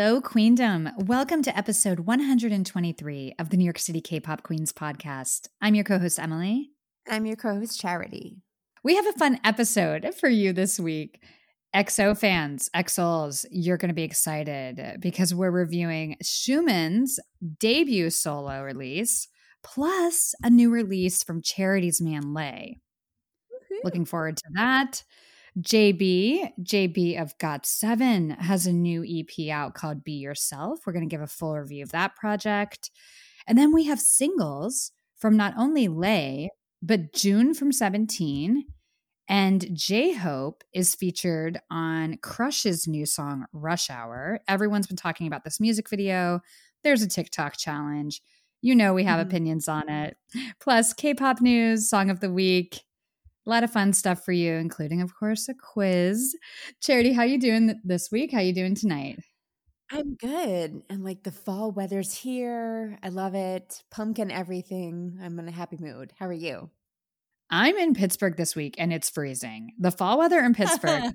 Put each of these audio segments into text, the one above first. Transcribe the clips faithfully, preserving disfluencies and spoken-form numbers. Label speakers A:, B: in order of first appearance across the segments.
A: Hello, Queendom. Welcome to episode one hundred twenty-three of the New York City K-Pop Queens podcast. I'm your co-host, Emily.
B: I'm your co-host, Charity.
A: We have a fun episode for you this week. X O fans, X Os, you're going to be excited because we're reviewing Xiumin's debut solo release, plus a new release from Charity's man, Lay.
B: Woo-hoo.
A: Looking forward to that. J B, J B of got seven, has a new E P out called Be Yourself. We're going to give a full review of that project. And then we have singles from not only Lay, but June from Seventeen. And J-Hope is featured on Crush's new song, Rush Hour. Everyone's been talking about this music video. There's a TikTok challenge. You know we have mm-hmm. opinions on it. Plus K-pop news, song of the week. A lot of fun stuff for you, including, of course, a quiz. Charity, how you doing this week? How you doing tonight?
B: I'm good. And like the fall weather's here. I love it. Pumpkin everything. I'm in a happy mood. How are you?
A: I'm in Pittsburgh this week and it's freezing. The fall weather in Pittsburgh.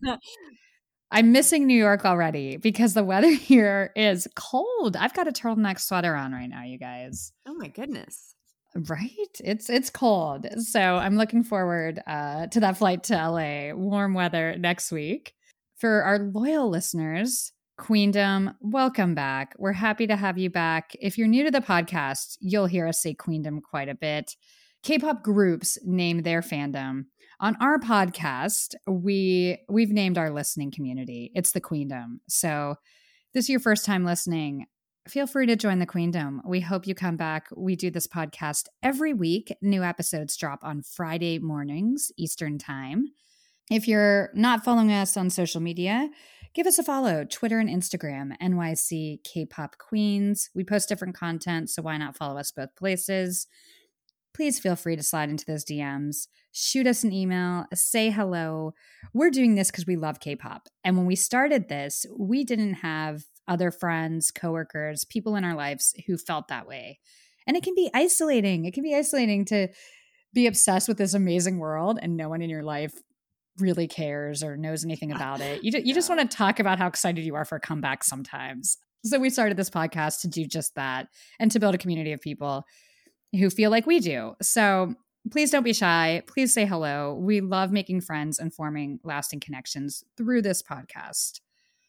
A: I'm missing New York already because the weather here is cold. I've got a turtleneck sweater on right now, you guys.
B: Oh my goodness.
A: Right? It's it's cold. So I'm looking forward uh, to that flight to L A. Warm weather next week. For our loyal listeners, Queendom, welcome back. We're happy to have you back. If you're new to the podcast, you'll hear us say Queendom quite a bit. K-pop groups name their fandom. On our podcast, we, we've named our listening community. It's the Queendom. So if this is your first time listening, feel free to join the Queendom. We hope you come back. We do this podcast every week. New episodes drop on Friday mornings, Eastern Time. If you're not following us on social media, give us a follow. Twitter and Instagram, N Y C K-Pop Queens. We post different content, so why not follow us both places? Please feel free to slide into those D Ms. Shoot us an email. Say hello. We're doing this because we love K-pop. And when we started this, we didn't have other friends, coworkers, people in our lives who felt that way. And it can be isolating. It can be isolating to be obsessed with this amazing world and no one in your life really cares or knows anything about it. You, you just want to talk about how excited you are for a comeback sometimes. So we started this podcast to do just that and to build a community of people who feel like we do. So please don't be shy. Please say hello. We love making friends and forming lasting connections through this podcast.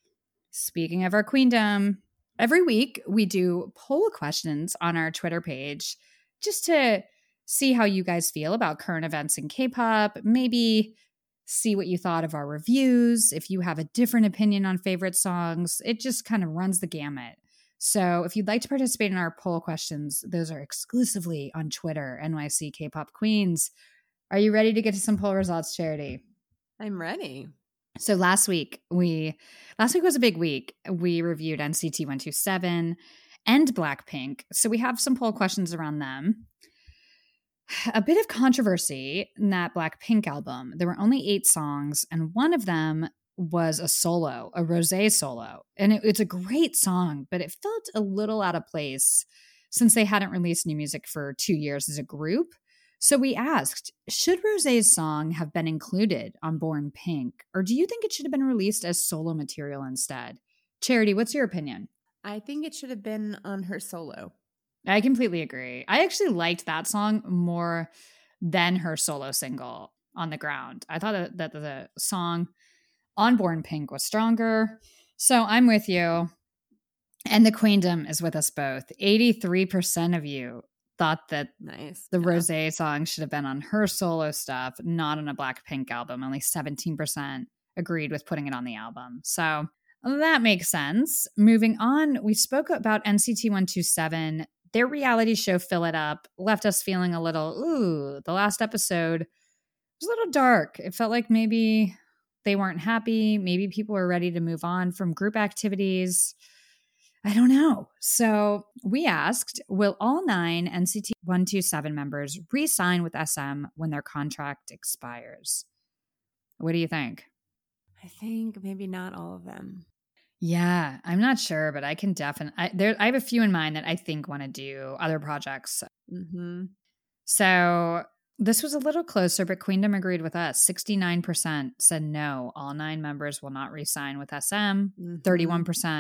A: Speaking of our Queendom, every week we do poll questions on our Twitter page just to see how you guys feel about current events in K-pop, maybe see what you thought of our reviews, if you have a different opinion on favorite songs. It just kind of runs the gamut. So if you'd like to participate in our poll questions, those are exclusively on Twitter, N Y C K-Pop Queens. Are you ready to get to some poll results, Charity?
B: I'm ready.
A: So last week, we last week was a big week. We reviewed N C T one twenty-seven and Blackpink. So we have some poll questions around them. A bit of controversy in that Blackpink album. There were only eight songs, and one of them was a solo, a Rosé solo. And it, it's a great song, but it felt a little out of place since they hadn't released new music for two years as a group. So we asked, should Rosé's song have been included on Born Pink, or do you think it should have been released as solo material instead? Charity, what's your opinion?
B: I think it should have been on her solo.
A: I completely agree. I actually liked that song more than her solo single, On the Ground. I thought that, that the song on Born Pink was stronger. So I'm with you. And the Queendom is with us both. eighty-three percent of you thought that
B: nice.
A: the
B: yeah.
A: Rosé song should have been on her solo stuff, not on a Blackpink album. Only seventeen percent agreed with putting it on the album. So that makes sense. Moving on, we spoke about N C T one twenty-seven. Their reality show, Fill It Up, left us feeling a little, ooh, the last episode was a little dark. It felt like maybe they weren't happy. Maybe people were ready to move on from group activities. I don't know. So we asked, will all nine N C T one twenty-seven members re-sign with S M when their contract expires? What do you think?
B: I think maybe not all of them.
A: Yeah, I'm not sure, but I can definitely, there, I have a few in mind that I think want to do other projects.
B: Mm-hmm.
A: So this was a little closer, but Queendom agreed with us. sixty-nine percent said no, all nine members will not re-sign with S M. Mm-hmm. thirty-one percent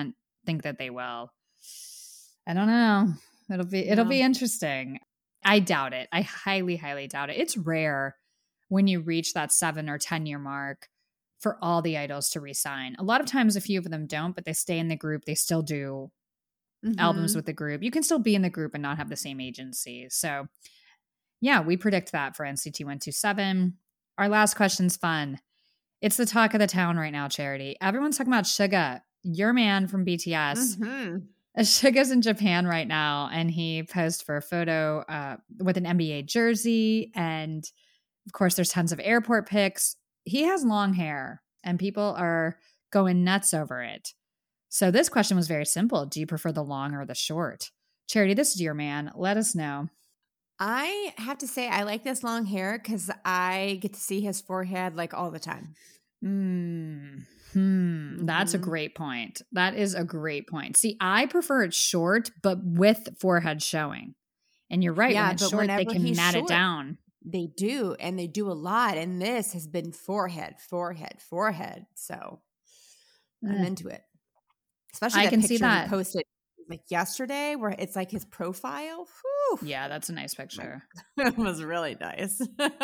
A: think that they will. I don't know. It'll be it'll
B: No.
A: be interesting. I doubt it. I highly, highly doubt it. It's rare when you reach that seven or ten year mark for all the idols to resign. A lot of times a few of them don't, but they stay in the group. They still do
B: Mhm.
A: albums with the group. You can still be in the group and not have the same agency. So yeah, we predict that for N C T one twenty-seven. Our last question's fun. It's the talk of the town right now, Charity. Everyone's talking about Suga, your man from B T S.
B: Mhm.
A: Suga's in Japan right now, and he posed for a photo uh, with an N B A jersey. And of course, there's tons of airport pics. He has long hair, and people are going nuts over it. So this question was very simple. Do you prefer the long or the short? Charity, this is your man. Let us know.
B: I have to say I like this long hair because I get to see his forehead like all the time.
A: Mm, hmm. That's a
B: Mhm.
A: great point. That is a great point. See, I prefer it short, but with forehead showing. And you're right.
B: Yeah,
A: when it's
B: but
A: short, they
B: whenever
A: can
B: he's
A: mat it
B: short-
A: down.
B: They do, and they do a lot. And this has been forehead, forehead, forehead. So I'm
A: Eh.
B: into it. Especially
A: I
B: that
A: can
B: picture
A: see that.
B: he posted like yesterday where it's like his profile. Whew.
A: Yeah, that's a nice picture.
B: It was really nice.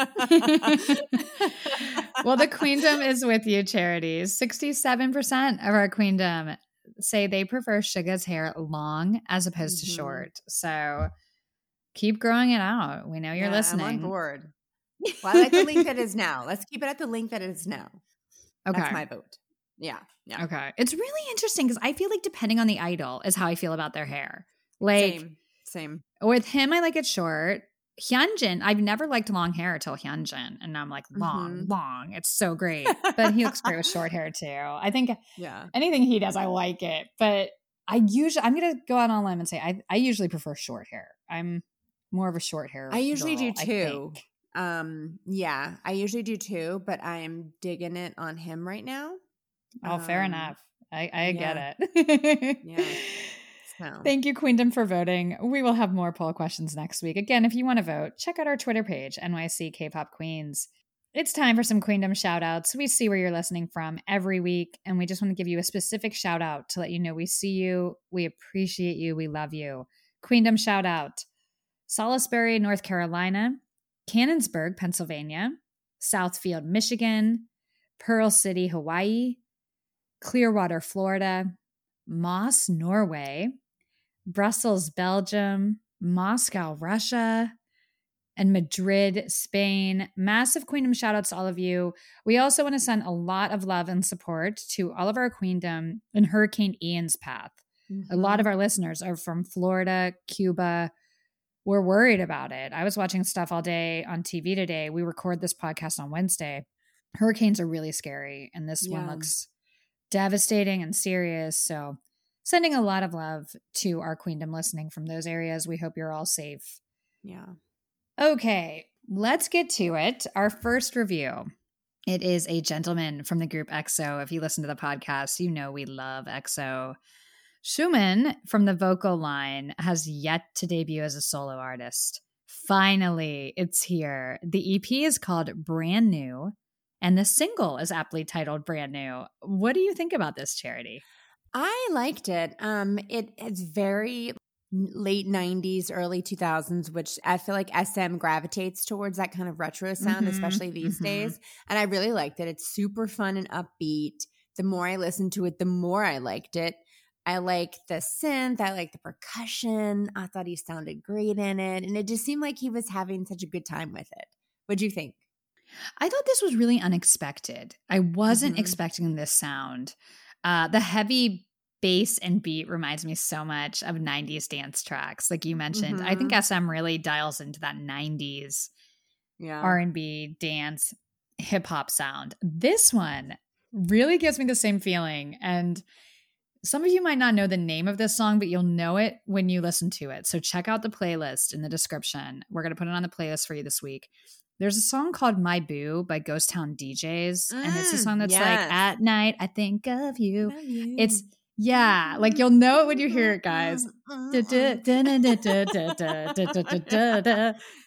A: Well, the Queendom is with you, Charity. sixty-seven percent of our Queendom say they prefer Suga's hair long as opposed to
B: Mhm.
A: short. So keep growing it out. We know you're
B: Yeah,
A: listening.
B: I'm on board. Well, I like the link that it is now. Let's keep it at the link that it is now.
A: Okay.
B: That's my vote. Yeah. Yeah.
A: Okay. It's really interesting because I feel like depending on the idol is how I feel about their hair. Like
B: Same. Same.
A: with him, I like it short. Hyunjin, I've never liked long hair till Hyunjin. And now I'm like, long,
B: Mhm.
A: long. It's so great. But he looks great with short hair too. I think
B: Yeah.
A: anything he does, I like it. But I usually, I'm going to go out on a limb and say I, I usually prefer short hair. I'm more of a short hair
B: I usually
A: girl,
B: do
A: I
B: too.
A: think.
B: Um, yeah, I usually do too, but I'm digging it on him right now.
A: Oh, fair
B: Um,
A: enough. I, I
B: yeah.
A: get it.
B: Yeah. So
A: Thank you, Queendom, for voting. We will have more poll questions next week. Again, if you want to vote, check out our Twitter page, N Y C K-Pop Queens. It's time for some Queendom shout-outs. We see where you're listening from every week, and we just want to give you a specific shout-out to let you know we see you, we appreciate you, we love you. Queendom shout-out. Salisbury, North Carolina, Cannonsburg, Pennsylvania, Southfield, Michigan, Pearl City, Hawaii, Clearwater, Florida, Moss, Norway, Brussels, Belgium, Moscow, Russia, and Madrid, Spain. Massive Queendom shout outs to all of you. We also want to send a lot of love and support to all of our Queendom in Hurricane Ian's path. A lot of our listeners are from Florida, Cuba. We're worried about it. I was watching stuff all day on T V today. We record this podcast on Wednesday. Hurricanes are really scary, and this one
B: Yeah.
A: looks devastating and serious. So sending a lot of love to our Queendom listening from those areas. We hope you're all safe.
B: yeah.
A: Okay, let's get to it. Our first review. It is a gentleman from the group X O. If you listen to the podcast, you know we love X O. Schumann from the vocal line has yet to debut as a solo artist. Finally, it's here. The E P is called Brand New, and the single is aptly titled Brand New. What do you think about this, Charity?
B: I liked it. Um, it it's very late nineties, early two thousands, which I feel like S M gravitates towards that kind of retro sound,
A: Mhm,
B: especially these
A: mhm.
B: days. And I really liked it. It's super fun and upbeat. The more I listened to it, the more I liked it. I like the synth. I like the percussion. I thought he sounded great in it. And it just seemed like he was having such a good time with it. What'd you think?
A: I thought this was really unexpected. I wasn't
B: Mhm.
A: expecting this sound. Uh, the heavy bass and beat reminds me so much of nineties dance tracks, like you mentioned. I think
B: Mhm.
A: S M really dials into that nineties
B: Yeah.
A: R and B, dance, hip hop sound. This one really gives me the same feeling. And some of you might not know the name of this song, but you'll know it when you listen to it. So check out the playlist in the description. We're going to put it on the playlist for you this week. There's a song called My Boo by Ghost Town D Js. and it's a
B: Mm,
A: song that's
B: yes.
A: like, at night, I think of you.
B: Love you.
A: It's, yeah, like you'll know it when you hear it, guys. Da, da, da, da, da, da, da, da, da, da, da, da.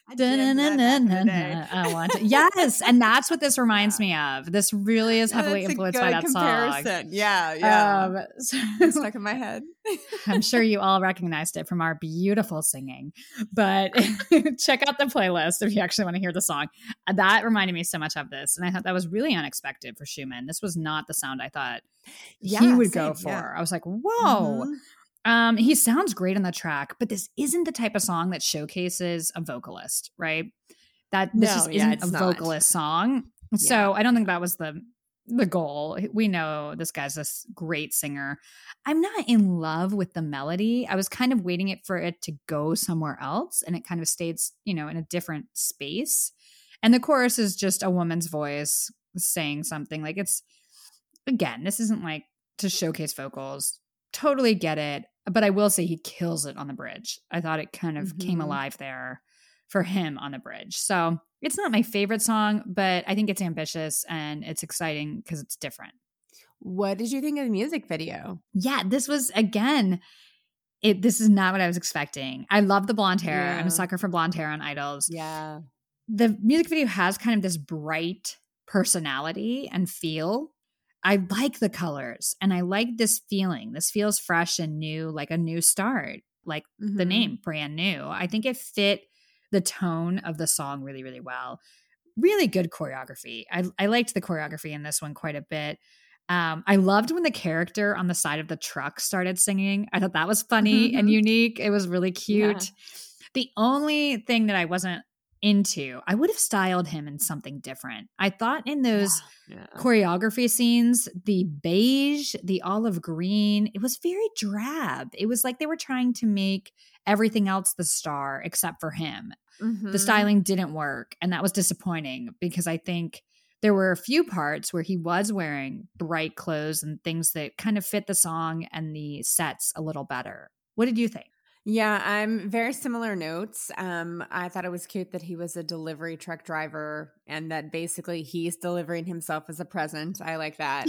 B: I jammed that back in the day.
A: I want to. Yes. And that's what this reminds me of. This really is
B: No,
A: heavily
B: that's a
A: influenced
B: good
A: by that
B: comparison.
A: song.
B: Yeah, yeah.
A: Um, so
B: It's stuck in my head.
A: I'm sure you all recognized it from our beautiful singing, but check out the playlist if you actually want to hear the song. That reminded me so much of this. And I thought that was really unexpected for Schumann. This was not the sound I thought
B: Yeah,
A: he would
B: same,
A: go for.
B: yeah.
A: I was like, whoa.
B: Mhm.
A: Um, he sounds great on the track, but this isn't the type of song that showcases a vocalist, right? That this
B: No,
A: just
B: yeah,
A: isn't a
B: it's not.
A: vocalist song. So
B: Yeah.
A: I don't think that was the the goal. We know this guy's this great singer. I'm not in love with the melody. I was kind of waiting it for it to go somewhere else, and it kind of stayed, you know, in a different space. And the chorus is just a woman's voice saying something. Like, it's, again, this isn't like to showcase vocals. Totally get it. But I will say he kills it on the bridge. I thought it kind of came
B: Mhm.
A: alive there for him on the bridge. So it's not my favorite song, but I think it's ambitious and it's exciting because it's different.
B: What did you think of the music video?
A: Yeah, this was, again, it. This is not what I was expecting. I love the blonde hair. I'm
B: Yeah.
A: a sucker for blonde hair on Idols.
B: Yeah.
A: The music video has kind of this bright personality and feel. I like the colors and I like this feeling. This feels fresh and new, like a new start, like the
B: Mhm.
A: name, brand new. I think it fit the tone of the song really, really well. Really good choreography. I, I liked the choreography in this one quite a bit. Um, I loved when the character on the side of the truck started singing. I thought that was funny and unique. It was really cute.
B: Yeah.
A: The only thing that I wasn't into, I would have styled him in something different. I thought in those
B: Yeah.
A: choreography scenes, the beige, the olive green, it was very drab. It was like they were trying to make everything else the star except for him.
B: Mhm.
A: The styling didn't work, and that was disappointing because I think there were a few parts where he was wearing bright clothes and things that kind of fit the song and the sets a little better. What did you think?
B: Yeah, I'm very similar notes. Um, I thought it was cute that he was a delivery truck driver and that basically he's delivering himself as a present. I like that.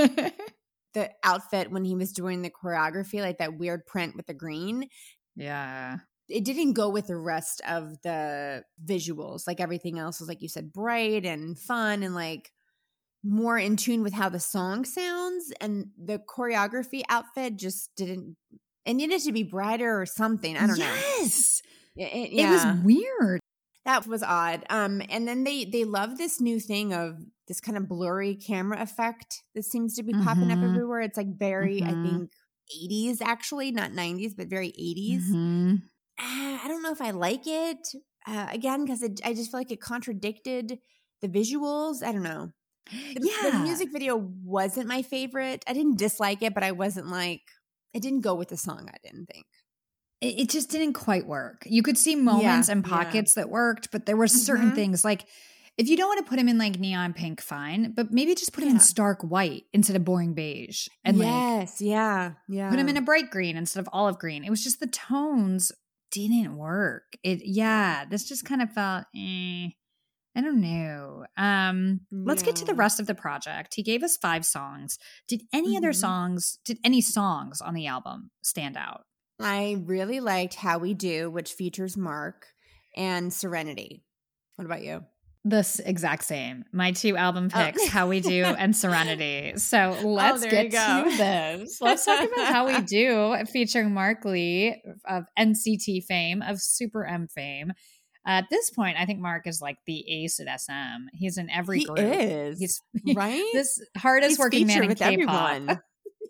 B: The outfit when he was doing the choreography, like that weird print with the green,
A: Yeah.
B: it didn't go with the rest of the visuals. Like everything else was, like you said, bright and fun and like more in tune with how the song sounds. And the choreography outfit just didn't, it needed to be brighter or something. I don't know.
A: Yes.
B: It, it-
A: It
B: yeah.
A: was weird.
B: That was odd. Um, and then they they love this new thing of this kind of blurry camera effect that seems to be popping up
A: Mhm.
B: everywhere. It's like very, I
A: Mhm.
B: think, eighties actually, not nineties, but very eighties.
A: Mhm.
B: Uh, I don't know if I like it. Uh, again, because I just feel like it contradicted the visuals. I don't know. The,
A: Yeah.
B: the music video wasn't my favorite. I didn't dislike it, but I wasn't like, it didn't go with the song, I didn't think.
A: It, it just didn't quite work. You could see moments
B: Yeah,
A: and
B: yeah.
A: pockets that worked, but there were certain
B: Mhm.
A: things like if you don't want to put him in like neon pink, fine, but maybe just put him in
B: Yeah.
A: stark white instead of boring beige and like
B: yes, yeah, yeah.
A: put him in a bright green instead of olive green. It was just the tones didn't work. It yeah, this just kind of felt eh, I don't know. Um, let's get to the
B: Yeah.
A: rest of the project. He gave us five songs. Did any other
B: Mhm.
A: songs, did any songs on the album stand out?
B: I really liked How We Do, which features Mark, and Serenity. What about you?
A: This exact same. My two album
B: Oh.
A: picks, How We Do and Serenity. So let's
B: there
A: get
B: you go.
A: to this. Let's talk about How We Do, featuring Mark Lee of N C T fame, of Super M fame. At this point, I think Mark is like the ace at S M. He's in every
B: He
A: group.
B: is,
A: He's
B: right?
A: this hardest
B: He's
A: working man
B: featured
A: in
B: with
A: K-pop.
B: everyone.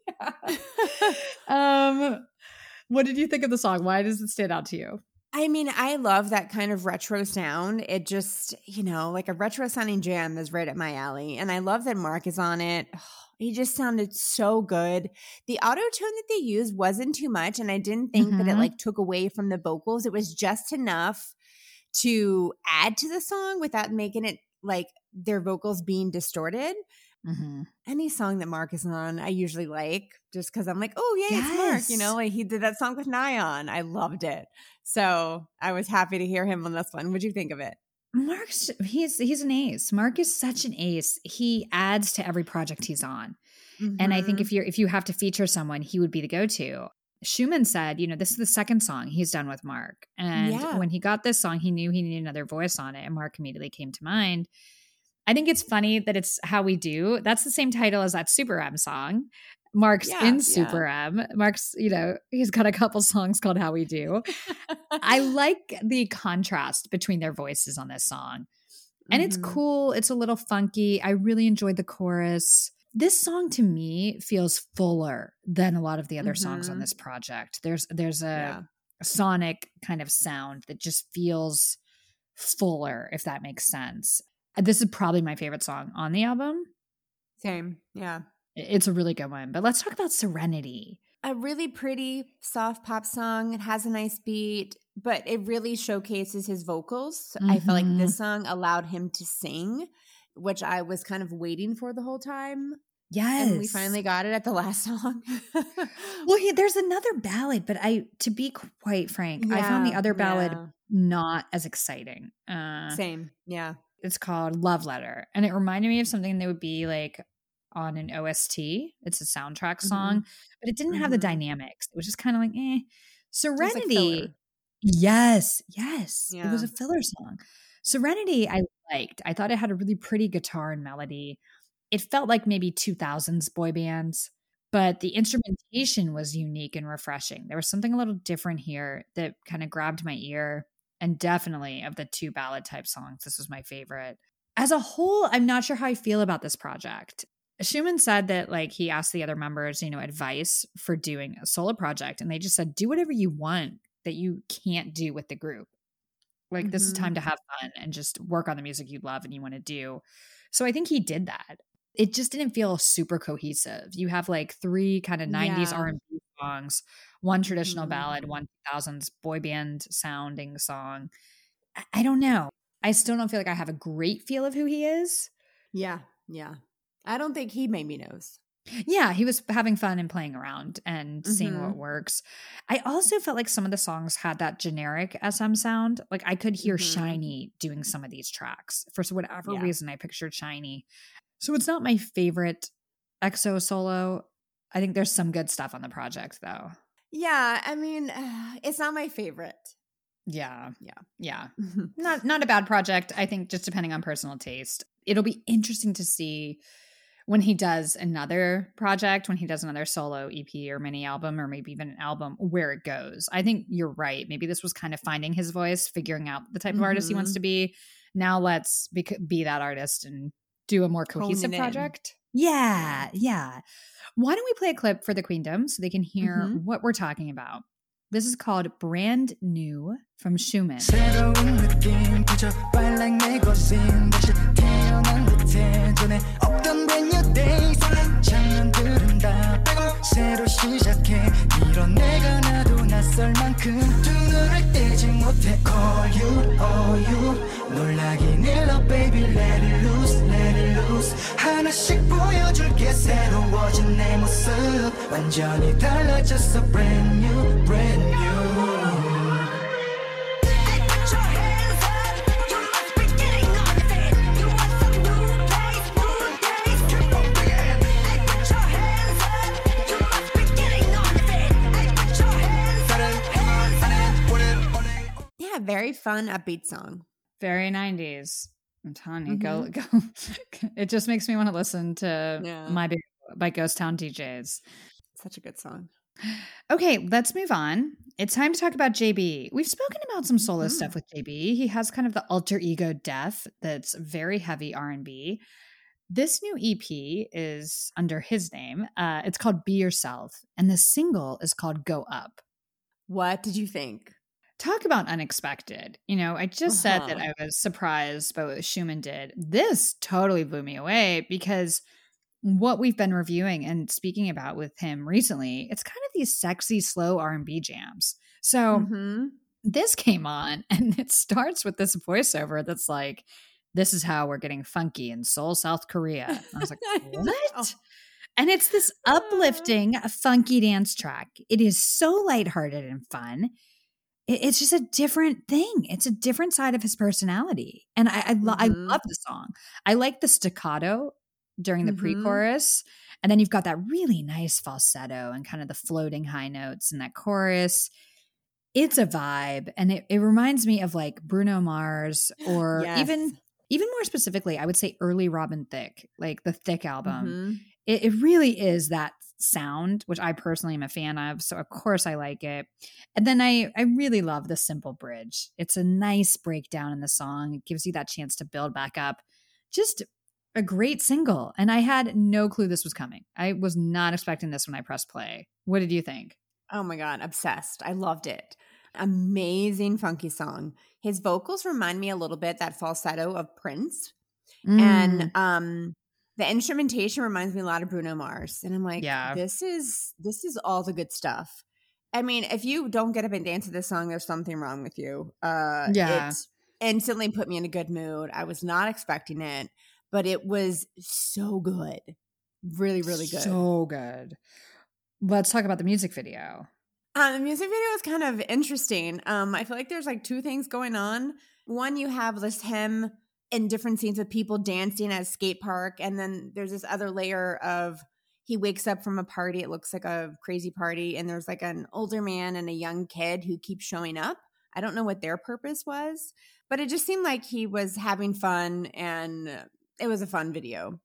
A: um, what did you think of the song? Why does it stand out to you?
B: I mean, I love that kind of retro sound. It just, you know, like a retro sounding jam is right up my alley. And I love that Mark is on it. Oh, he just sounded so good. The auto tune that they used wasn't too much. And I didn't think that it
A: Mhm.
B: like took away from the vocals. It was just enough to add to the song without making it like their vocals being distorted.
A: Mm-hmm.
B: Any song that Mark is on, I usually like just because I'm like, oh, yeah, it's Mark. You
A: Yes.
B: know, like he did that song with Nyan. I loved it. So I was happy to hear him on this one. What'd you think of it?
A: Mark's he's he's an ace. Mark is such an ace. He adds to every project he's on. And I think
B: Mhm.
A: if you're if you have to feature someone, he would be the go-to. Schumann said, you know, this is the second song he's done with Mark. And
B: Yeah.
A: when he got this song, he knew he needed another voice on it. And Mark immediately came to mind. I think it's funny that it's How We Do. That's the same title as that Super M song. Mark's
B: Yeah,
A: in Super
B: yeah.
A: M. Mark's, you know, he's got a couple songs called How We Do. I like the contrast between their voices on this song. And it's
B: Mhm.
A: cool. It's a little funky. I really enjoyed the chorus. This song to me feels fuller than a lot of the other songs on
B: Mhm.
A: this project. There's there's a
B: Yeah.
A: sonic kind of sound that just feels fuller, if that makes sense. This is probably my favorite song on the album.
B: Same. Yeah.
A: It's a really good one. But let's talk about Serenity.
B: A really pretty soft pop song. It has a nice beat, but it really showcases his vocals. Mm-hmm. I felt like this song allowed him to sing, which I was kind of waiting for the whole time.
A: Yes.
B: And we finally got it at the last song.
A: Well, he, there's another ballad, but I, to be quite frank, yeah, I found the other ballad yeah. not as exciting.
B: Uh, Same. Yeah.
A: It's called Love Letter. And it reminded me of something that would be like on an O S T. It's a soundtrack song, mm-hmm. but it didn't mm-hmm. have the dynamics. It was just kind of like, eh. Serenity. Like yes. Yes. Yeah. It was a filler song. Serenity, I liked. I thought it had a really pretty guitar and melody. It felt like maybe two thousands boy bands, but the instrumentation was unique and refreshing. There was something a little different here that kind of grabbed my ear. And definitely of the two ballad type songs, this was my favorite. As a whole, I'm not sure how I feel about this project. Schumann said that like he asked the other members, you know, advice for doing a solo project. And they just said, do whatever you want that you can't do with the group. Like mm-hmm. this is time to have fun and just work on the music you love and you want to do. So I think he did that. It just didn't feel super cohesive. You have like three kind of nineties yeah. R and B songs, one traditional mm-hmm. ballad, one two thousands boy band sounding song. I, I don't know. I still don't feel like I have a great feel of who he is.
B: Yeah, yeah. I don't think he maybe knows.
A: Yeah, he was having fun and playing around and mm-hmm. seeing what works. I also felt like some of the songs had that generic S M sound. Like I could hear mm-hmm. Shiny doing some of these tracks. For whatever yeah. reason, I pictured Shiny. So it's not my favorite X O solo. I think there's some good stuff on the project, though.
B: Yeah, I mean, uh, it's not my favorite.
A: Yeah, yeah, yeah. not not a bad project. I think just depending on personal taste. It'll be interesting to see when he does another project, when he does another solo E P or mini album, or maybe even an album, where it goes. I think you're right. Maybe this was kind of finding his voice, figuring out the type mm-hmm. of artist he wants to be. Now let's be, be that artist and do a more cohesive project. Yeah, yeah. Why don't we play a clip for the Queendom so they can hear mm-hmm. what we're talking about? This is called Brand New from Schumann. 새로 시작해 이런 내가 나도 낯설 만큼 두 눈을 떼지 못해 Call you, oh you 놀라긴 일러 baby let it loose, let it loose 하나씩 보여줄게 새로워진 내 모습 완전히 달라졌어 brand new, brand new
B: very fun, upbeat song.
A: Very nineties. I'm telling you, mm-hmm. go, go. It just makes me want to listen to yeah. My Baby by Ghost Town D Js.
B: Such a good song.
A: Okay, let's move on. It's time to talk about J B. We've spoken about some solo mm-hmm. stuff with J B. He has kind of the alter ego Def that's very heavy R and B. This new E P is under his name. Uh, it's called Be Yourself, and the single is called Go Up.
B: What did you think?
A: Talk about unexpected. You know, I just uh-huh. said that I was surprised by what Schumann did. This totally blew me away because what we've been reviewing and speaking about with him recently, it's kind of these sexy, slow R and B jams. So mm-hmm. this came on and it starts with this voiceover that's like, this is how we're getting funky in Seoul, South Korea. And I was like, what? And it's this uplifting, funky dance track. It is so lighthearted and fun. It's just a different thing. It's a different side of his personality. And I I, lo- mm-hmm. I love the song. I like the staccato during the mm-hmm. pre-chorus. And then you've got that really nice falsetto and kind of the floating high notes in that chorus. It's a vibe. And it, it reminds me of like Bruno Mars or
B: Yes.
A: even even more specifically, I would say early Robin Thicke, like the Thicke album.
B: Mm-hmm.
A: It, it really is that sound, which I personally am a fan of. So of course I like it. And then I, I really love the simple bridge. It's a nice breakdown in the song. It gives you that chance to build back up. Just a great single. And I had no clue this was coming. I was not expecting this when I pressed play. What did you think?
B: Oh my God, obsessed. I loved it. Amazing funky song. His vocals remind me a little bit that falsetto of Prince.
A: Mm.
B: And um the instrumentation reminds me a lot of Bruno Mars. And I'm like,
A: Yeah.
B: this is this is all the good stuff. I mean, if you don't get up and dance to this song, there's something wrong with you. Uh
A: Yeah.
B: It instantly put me in a good mood. I was not expecting it, but it was so good. Really, really good.
A: So good. Let's talk about the music video.
B: Um, the music video is kind of interesting. Um, I feel like there's like two things going on. One, you have this him in different scenes with people dancing at a skate park. And then there's this other layer of he wakes up from a party. It looks like a crazy party. And there's like an older man and a young kid who keep showing up. I don't know what their purpose was, but it just seemed like he was having fun and it was a fun video.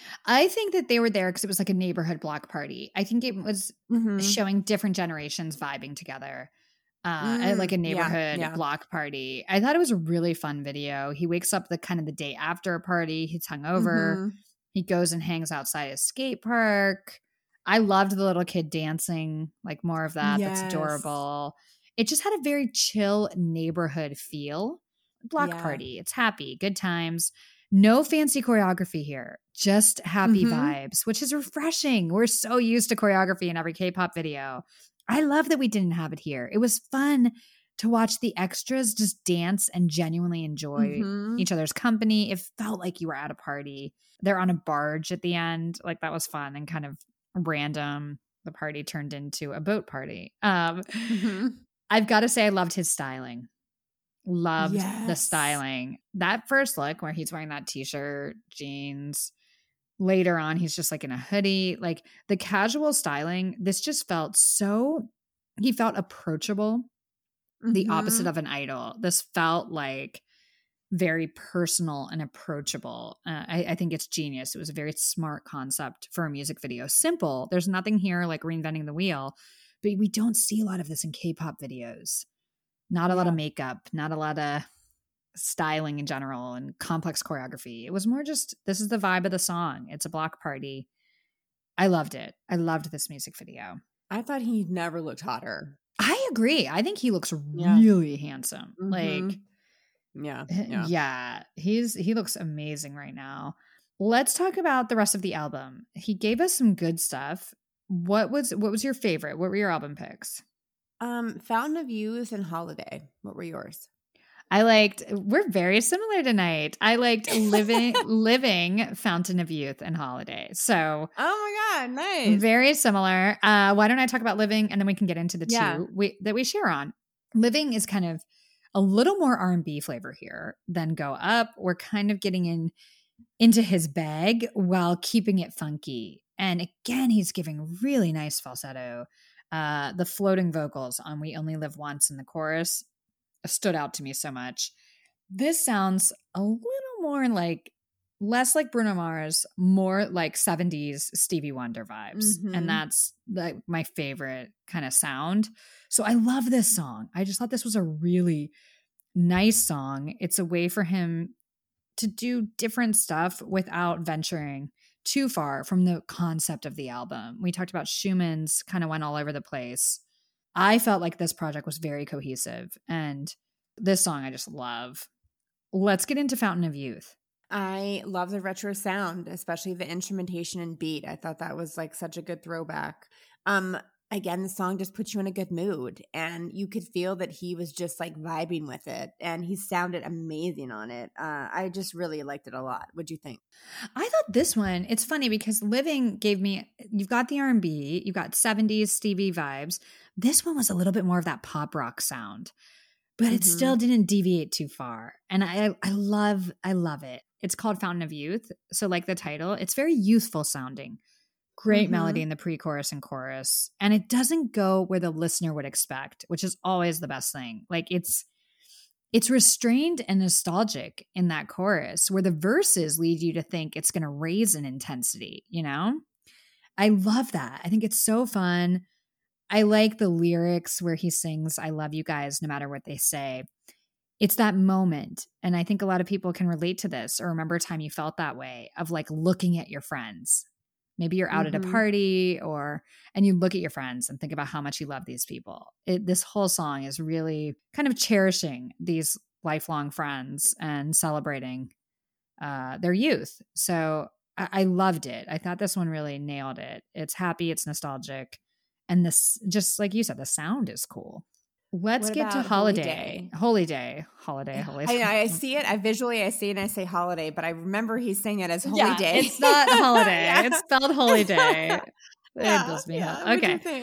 A: I think that they were there because it was like a neighborhood block party. I think it was
B: Mm-hmm.
A: showing different generations vibing together uh,
B: Mm,
A: at like a
B: yeah,
A: neighborhood
B: yeah.
A: block party. I thought it was a really fun video. He wakes up the kind of the day after a party. He's hungover.
B: Mhm.
A: He goes and hangs outside a skate park. I loved the little kid dancing, like more of that.
B: Yes.
A: That's adorable. It just had a very chill neighborhood feel. Block
B: Yeah.
A: party. It's happy, good times. No fancy choreography here, just happy
B: Mhm.
A: vibes, which is refreshing. We're so used to choreography in every K-pop video. I love that we didn't have it here. It was fun to watch the extras just dance and genuinely enjoy
B: Mhm.
A: each other's company. It felt like you were at a party. They're on a barge at the end. Like that was fun and kind of random. The party turned into a boat party. Um,
B: Mhm.
A: I've got to say I loved his styling. Loved the
B: Yes.
A: styling. That first look where he's wearing that t-shirt, jeans. Later on, he's just like in a hoodie. Like the casual styling, this just felt so, he felt approachable. The
B: Mhm.
A: opposite of an idol. This felt like very personal and approachable. Uh, I, I think it's genius. It was a very smart concept for a music video. Simple. There's nothing here like reinventing the wheel, but we don't see a lot of this in K-pop videos. Not a lot
B: Yeah.
A: of makeup, not a lot of styling in general and complex choreography. It was more just, this is the vibe of the song. It's a block party. I loved it. I loved this music video.
B: I thought he never looked hotter.
A: I agree. I think he looks
B: Yeah.
A: really handsome.
B: Mhm.
A: Like,
B: Yeah.
A: yeah.
B: Yeah.
A: he's he looks amazing right now. Let's talk about the rest of the album. He gave us some good stuff. What was what was your favorite? What were your album picks?
B: Um, Fountain of Youth and Holiday. What were yours?
A: I liked, we're very similar tonight. I liked living living Fountain of Youth and Holiday. So
B: Oh my God, nice.
A: very similar. Uh, why don't I talk about Living and then we can get into the
B: Yeah.
A: two we, that we share on. Living is kind of a little more R and B flavor here than Go Up. We're kind of getting in into his bag while keeping it funky. And again, he's giving really nice falsetto. Uh, the floating vocals on We Only Live Once in the chorus stood out to me so much. This sounds a little more like, less like Bruno Mars, more like seventies Stevie Wonder vibes.
B: Mhm.
A: And that's like my favorite kind of sound. So I love this song. I just thought this was a really nice song. It's a way for him to do different stuff without venturing too far from the concept of the album. We talked about Schumann's kind of went all over the place. I felt like this project was very cohesive, and this song I just love. Let's get into Fountain of Youth.
B: I love the retro sound, especially the instrumentation and beat. I thought that was like such a good throwback. Um, again, the song just puts you in a good mood, and you could feel that he was just like vibing with it, and he sounded amazing on it. Uh, I just really liked it a lot. What'd you think?
A: I thought this one, it's funny because Living gave me, you've got the R and B, you've got seventies Stevie vibes. This one was a little bit more of that pop rock sound, but it
B: Mhm.
A: still didn't deviate too far. And I, I love, I love it. It's called Fountain of Youth. So like the title, it's very youthful sounding. Great
B: Mm-hmm.
A: melody in the pre-chorus and chorus. And it doesn't go where the listener would expect, which is always the best thing. Like it's it's restrained and nostalgic in that chorus where the verses lead you to think it's going to raise in intensity, you know? I love that. I think it's so fun. I like the lyrics where he sings, I love you guys no matter what they say. It's that moment. And I think a lot of people can relate to this or remember a time you felt that way of like looking at your friends. Maybe you're out
B: Mm-hmm.
A: at a party or, and you look at your friends and think about how much you love these people. It, this whole song is really kind of cherishing these lifelong friends and celebrating uh, their youth. So I, I loved it. I thought this one really nailed it. It's happy, it's nostalgic. And this, just like you said, the sound is cool. Let's
B: What
A: get to
B: about
A: holiday.
B: Holy
A: Holy Day. Holiday. Holy
B: I,
A: Day.
B: I see it. I visually, I see it and I say holiday, but I remember he's saying it as holy
A: Yeah,
B: day.
A: it's not holiday.
B: Yeah.
A: It's spelled holy day.
B: Yeah,
A: It does me
B: yeah.
A: hell.
B: What'd you
A: Okay.
B: think?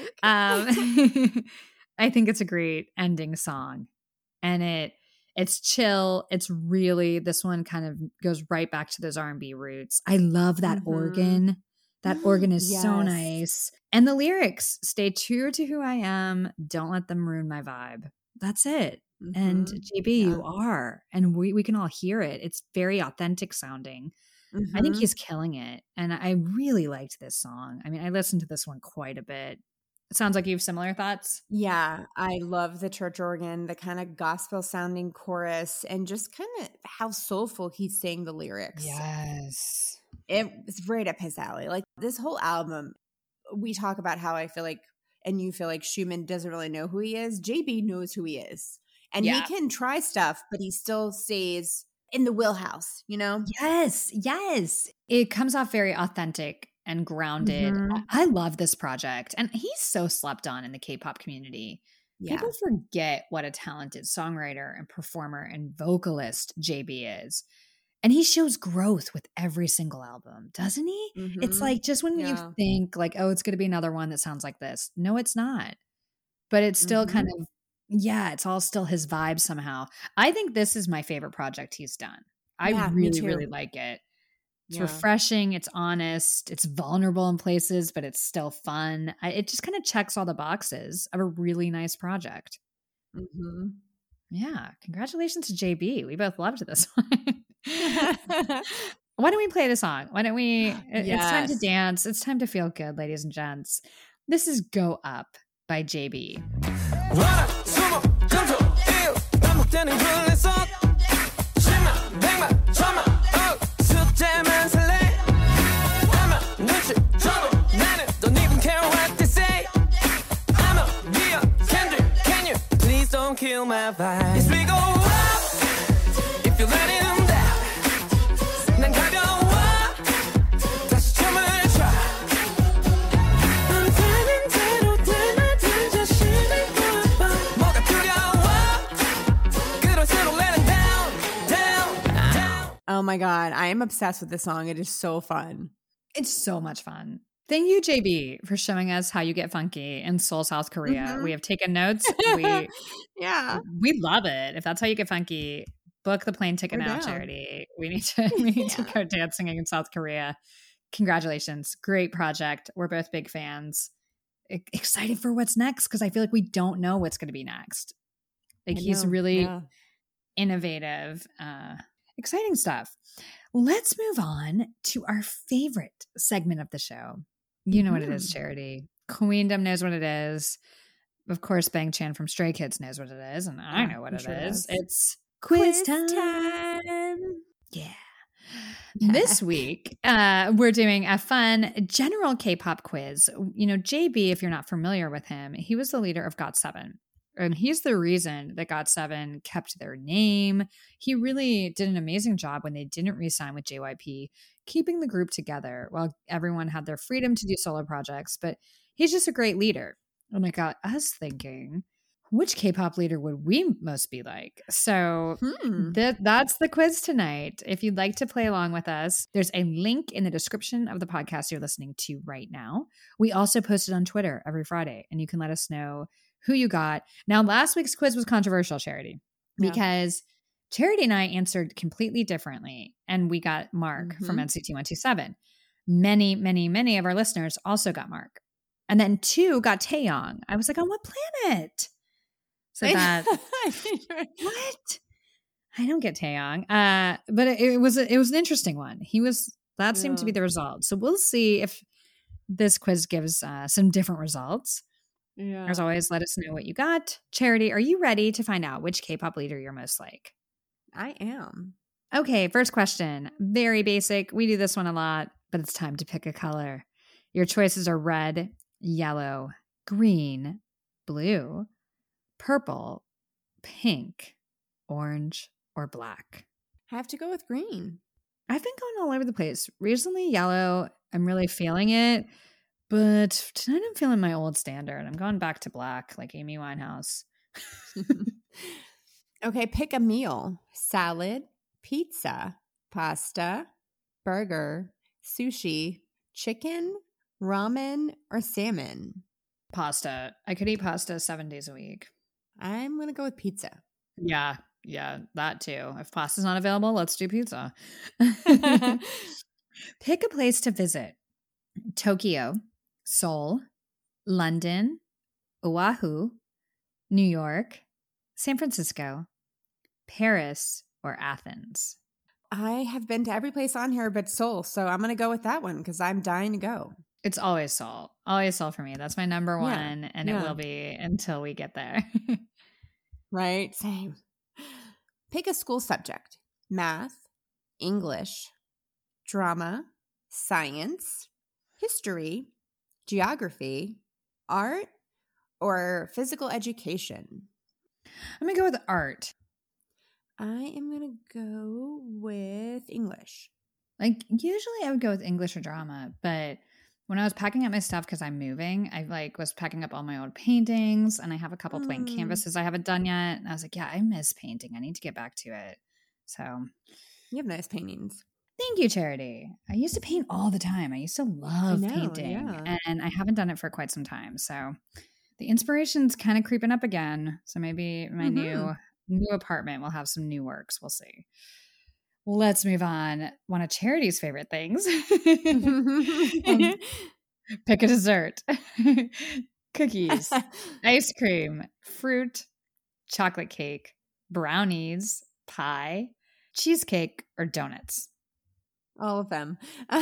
A: Um, I think it's a great ending song. And it it's chill. It's really, this one kind of goes right back to those R and B roots. I love that
B: Mhm.
A: organ. That organ is so
B: Yes.
A: nice. And the lyrics, stay true to who I am. Don't let them ruin my vibe. That's it. And
B: Mhm.
A: J B,
B: Yeah.
A: you are. And we, we can all hear it. It's very authentic sounding. I think
B: Mhm.
A: he's killing it. And I really liked this song. I mean, I listened to this one quite a bit. It sounds like you have similar thoughts.
B: Yeah, I love the church organ, the kind of gospel sounding chorus, and just kind of how soulful he's saying the lyrics.
A: Yes.
B: It's right up his alley. Like this whole album, we talk about how I feel like, and you feel like Schumann doesn't really know who he is. J B knows who he is. And
A: Yeah.
B: he can try stuff, but he still stays in the wheelhouse, you know?
A: Yes. Yes. It comes off very authentic and grounded.
B: Mhm.
A: I, I love this project. And he's so slept on in the K-pop community.
B: Yeah.
A: People forget what a talented songwriter and performer and vocalist J B is. And he shows growth with every single album, doesn't he? It's
B: Mhm.
A: like just when
B: Yeah.
A: you think like, oh, it's going to be another one that sounds like this. No, it's not. But it's still
B: Mhm.
A: kind of, yeah, it's all still his vibe somehow. I think this is my favorite project he's done. I
B: Yeah, me
A: really,
B: too.
A: really like it. It's
B: Yeah.
A: refreshing. It's honest. It's vulnerable in places, but it's still fun. I, it just kind of checks all the boxes of a really nice project.
B: Mhm.
A: Yeah. Congratulations to J B. We both loved this one. Why don't we play the song? Why don't we? it- It's time to
B: Yes.
A: dance. It's time to feel good, ladies and gents. This is Go Up by J B.
C: 와라 숨어 금속 이유 반복되는 굴레 속 십만 백만 천만 억 숫자만 설레 아마 눈치 줘도 나는 don't even care what they say I'm a real Kendrick can you please don't kill my vibe yes we go up if you let him down 난 가벼워 다시 춤을 춰 넌 가는 대로 달라진 자신을 봐봐 뭐가 두려워 그럴수록 let him down down down
B: Oh my God. I am obsessed with this song. It is so fun.
A: It's so much fun. Thank you, J B, for showing us how you get funky in Seoul, South Korea.
B: Mhm.
A: We have taken notes. We
B: Yeah.
A: we love it. If that's how you get funky, book the plane ticket
B: We're
A: now,
B: down.
A: Charity. We need to we need to
B: Yeah.
A: go dancing in South Korea. Congratulations. Great project. We're both big fans. E- excited for what's next because I feel like we don't know what's going to be next. Like
B: I
A: he's
B: know.
A: really
B: Yeah.
A: innovative, uh, exciting stuff. Let's move on to our favorite segment of the show. You know what it is,
B: Mhm.
A: Charity. Queendom knows what it is. Of course, Bang Chan from Stray Kids knows what it is, and I
B: Yeah,
A: know what
B: he
A: it
B: sure
A: is.
B: does.
A: It's quiz,
B: Quiz
A: time.
B: time.
A: Yeah. This week, uh, we're doing a fun general K-pop quiz. You know, J B, if you're not familiar with him, he was the leader of got seven. And he's the reason that got seven kept their name. He really did an amazing job when they didn't re-sign with J Y P, keeping the group together while everyone had their freedom to do solo projects. But he's just a great leader. And it got us thinking, which K-pop leader would we most be like? So
B: Hmm.
A: Th- that's the quiz tonight. If you'd like to play along with us, there's a link in the description of the podcast you're listening to right now. We also post it on Twitter every Friday, and you can let us know who you got. Now, last week's quiz was controversial, Charity,
B: Yeah.
A: because Charity and I answered completely differently, and we got Mark
B: Mhm.
A: from N C T one twenty-seven. Many, many, many of our listeners also got Mark. And then two got Taeyong. I was like, on what planet? So that, what? I don't get Taeyong. Uh, but it, it was a, it was an interesting one. He was, that seemed
B: Yeah.
A: to be the result. So we'll see if this quiz gives uh, some different results.
B: Yeah.
A: As always, let us know what you got. Charity, are you ready to find out which K-pop leader you're most like?
B: I am.
A: Okay, first question. Very basic. We do this one a lot, but it's time to pick a color. Your choices are red, yellow, green, blue, purple, pink, orange, or black.
B: I have to go with green.
A: I've been going all over the place. Recently, yellow, I'm really feeling it. But tonight I'm feeling my old standard. I'm going back to black, like Amy Winehouse.
B: Okay, pick a meal. Salad, pizza, pasta, burger, sushi, chicken, ramen, or salmon.
A: Pasta. I could eat pasta seven days a week.
B: I'm going to go with pizza.
A: Yeah, yeah, that too. If pasta's not available, let's do pizza. Pick a place to visit. Tokyo, Seoul, London, Oahu, New York, San Francisco, Paris, or Athens.
B: I have been to every place on here but Seoul, so I'm going to go with that one because I'm dying to go.
A: It's always Seoul. Always Seoul for me. That's my number one,
B: Yeah,
A: and
B: yeah.
A: it will be until we get there.
B: Right? Same. Pick a school subject. Math, English, drama, science, history, geography, art, or physical education.
A: I'm going to go with art.
B: I am going to go with English.
A: Like, usually I would go with English or drama, but when I was packing up my stuff because I'm moving, I like was packing up all my old paintings, and I have a couple blank
B: Mm.
A: canvases I haven't done yet. And I was like, yeah, I miss painting. I need to get back to it. So
B: You have nice paintings.
A: thank you, Charity. I used to paint all the time. I used to love
B: know,
A: painting,
B: yeah.
A: and I haven't done it for quite some time. So the inspiration's kind of creeping up again. So maybe my
B: Mhm.
A: new new apartment will have some new works. We'll see. Let's move on. One of Charity's favorite things. Um, pick a dessert. Cookies, ice cream, fruit, chocolate cake, brownies, pie, cheesecake, or donuts.
B: All of them.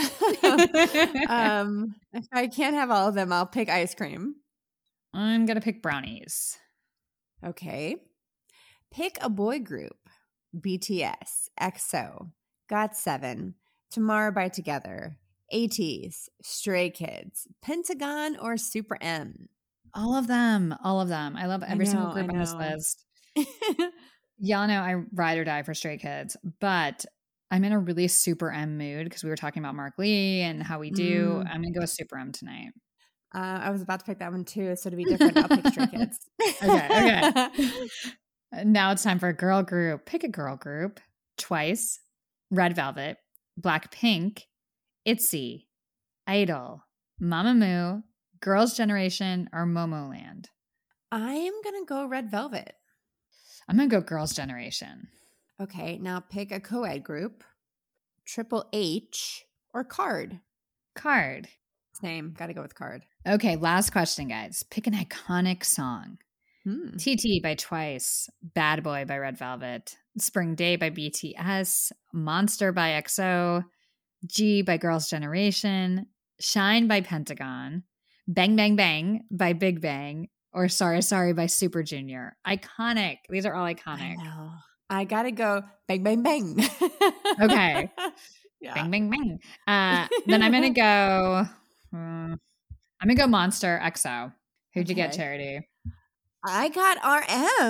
B: um, if I can't have all of them, I'll pick ice cream.
A: I'm going to pick brownies.
B: Okay. Pick a boy group. B T S, X O, got seven, Tomorrow by Together, ATEEZ, Stray Kids, Pentagon, or Super M.
A: All of them. All of them. I love every
B: I
A: single
B: know,
A: group
B: I
A: on this
B: know.
A: list. Y'all know I ride or die for Stray Kids, but I'm in a really Super M mood because we were talking about Mark Lee and how we do.
B: Mm.
A: I'm going to go with Super M tonight.
B: Uh, I was about to pick that one too, so to be different, I'll pick Stray Kids.
A: Okay, okay. Now it's time for a girl group. Pick a girl group. Twice, Red Velvet, Blackpink, ITZY, Idol, Mamamoo, Girls' Generation, or Momoland.
B: I am going to go Red Velvet.
A: I'm going to go Girls' Generation.
B: Okay, now pick a co-ed group. Triple H or Card.
A: Card.
B: Same, got to go with Card.
A: Okay, last question, guys. Pick an iconic song.
B: Hmm.
A: T T by Twice, Bad Boy by Red Velvet, Spring Day by B T S, Monster by X O, G by Girls' Generation, Shine by Pentagon, Bang Bang Bang by Big Bang, or Sorry Sorry by Super Junior. Iconic. These are all
B: I
A: iconic.
B: know. I got to go Bang Bang Bang.
A: Okay.
B: Yeah.
A: Bang Bang Bang. Uh, then I'm going to go, hmm, I'm going to go Monster X O. Who'd you get,
B: Okay.
A: Charity?
B: I got R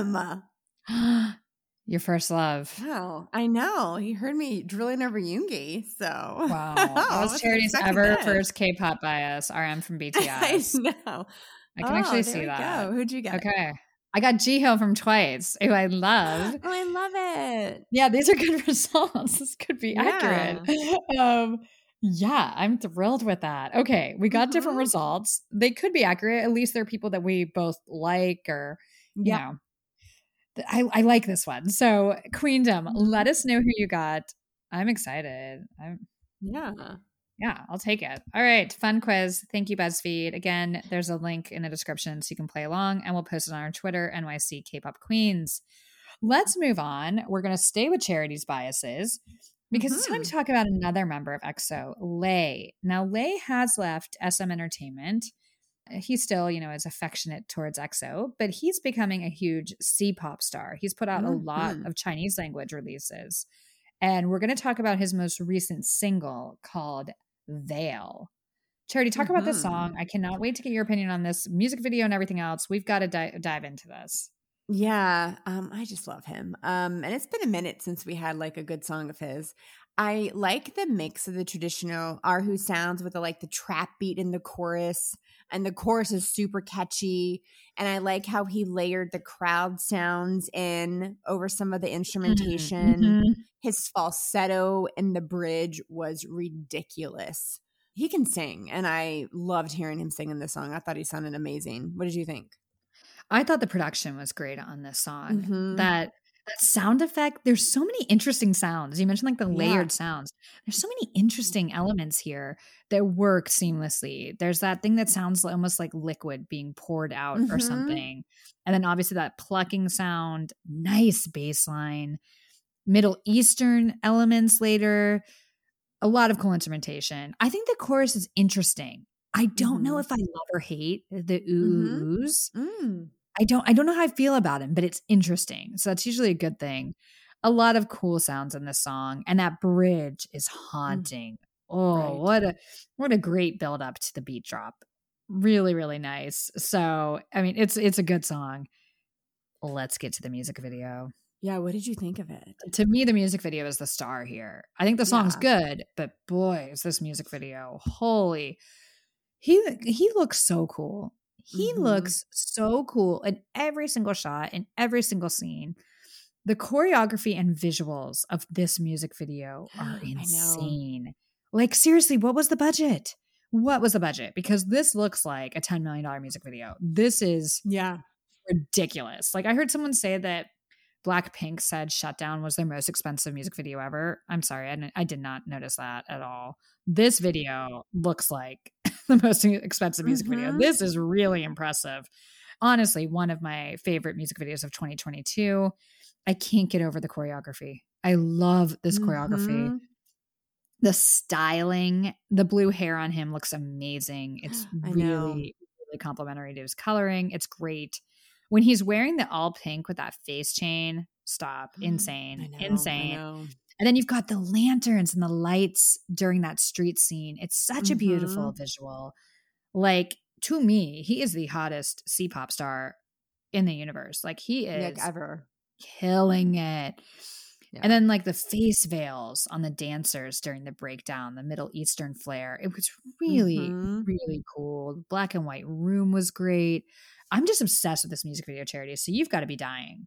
B: M.
A: Your first love.
B: Wow, I know. He heard me drilling over Yoongi, so
A: Wow.
B: I
A: That was
B: wasn't
A: Charity's
B: expecting
A: ever
B: that.
A: first K-pop bias, R M from B T
B: I
A: S.
B: know.
A: I can
B: Oh,
A: actually
B: there
A: see
B: we
A: that.
B: Go. Who'd you get?
A: Okay. I got Jihyo from Twice, who I love.
B: Oh, I love it.
A: Yeah, these are good results. This could be
B: Yeah.
A: accurate. Um, yeah, I'm thrilled with that. Okay, we got different
B: Mhm.
A: results. They could be accurate. At least they're people that we both like, or you
B: Yep.
A: know. Th- I, I like this one. So, Queendom,
B: Mhm.
A: let us know who you got. I'm excited. I'm
B: Yeah.
A: Yeah, I'll take it. All right. Fun quiz. Thank you, BuzzFeed. Again, there's a link in the description so you can play along, and we'll post it on our Twitter, N Y C K-Pop Queens. Let's move on. We're going to stay with Charity's biases because mm-hmm. it's time to talk about another member of EXO, Lay. Now, Lay has left S M Entertainment. He still, you know, is affectionate towards EXO, but he's becoming a huge C-pop star. He's put out mm-hmm. a lot of Chinese language releases. And we're going to talk about his most recent single called Veil. Charity, talk mm-hmm. about this song. I cannot wait to get your opinion on this music video and everything else. We've got to di- dive into this.
B: Yeah, um, I just love him. Um, and it's been a minute since we had like a good song of his. I like the mix of the traditional Erhu sounds with the like the trap beat in the chorus, and the chorus is super catchy. And I like how he layered the crowd sounds in over some of the instrumentation. Mm-hmm. His falsetto in the bridge was ridiculous. He can sing, and I loved hearing him sing in this song. I thought he sounded amazing. What did you think?
A: I thought the production was great on this song. Mm-hmm. That that sound effect, there's so many interesting sounds. You mentioned like the layered yeah. sounds. There's so many interesting elements here that work seamlessly. There's that thing that sounds almost like liquid being poured out mm-hmm. or something. And then obviously that plucking sound, nice bass line, Middle Eastern elements later, a lot of cool instrumentation. I think the chorus is interesting. I don't mm-hmm. know if I love or hate the oohs. Mm-hmm. Mm. I don't I don't know how I feel about him, but it's interesting. So that's usually a good thing. A lot of cool sounds in this song, and that bridge is haunting. Mm. Oh, right. what a what a great build up to the beat drop. Really, really nice. So, I mean, it's it's a good song. Let's get to the music video.
B: Yeah, what did you think of it?
A: To me, the music video is the star here. I think the song's yeah. good, but boy, is this music video. Holy He he looks so cool. He mm-hmm. looks so cool in every single shot, in every single scene. The choreography and visuals of this music video are insane. Like, seriously, what was the budget? What was the budget? Because this looks like a ten million dollars music video. This is
B: yeah
A: ridiculous. Like, I heard someone say that Blackpink said Shutdown was their most expensive music video ever. I'm sorry, I, I did not notice that at all. This video looks like the most expensive music mm-hmm. video. This is really impressive. Honestly, one of my favorite music videos of twenty twenty-two. I can't get over the choreography. I love this mm-hmm. choreography. The styling, the blue hair on him looks amazing. It's really, really complimentary to his coloring. It's great. When he's wearing the all pink with that face chain, stop. Insane. I know, insane. I know. And then you've got the lanterns and the lights during that street scene. It's such mm-hmm. a beautiful visual. Like, to me, he is the hottest C-pop star in the universe. Like, he is
B: like ever
A: killing it. Yeah. And then like the face veils on the dancers during the breakdown, the Middle Eastern flair. It was really, mm-hmm. really cool. The black and white room was great. I'm just obsessed with this music video, Charity. So you've got to be dying.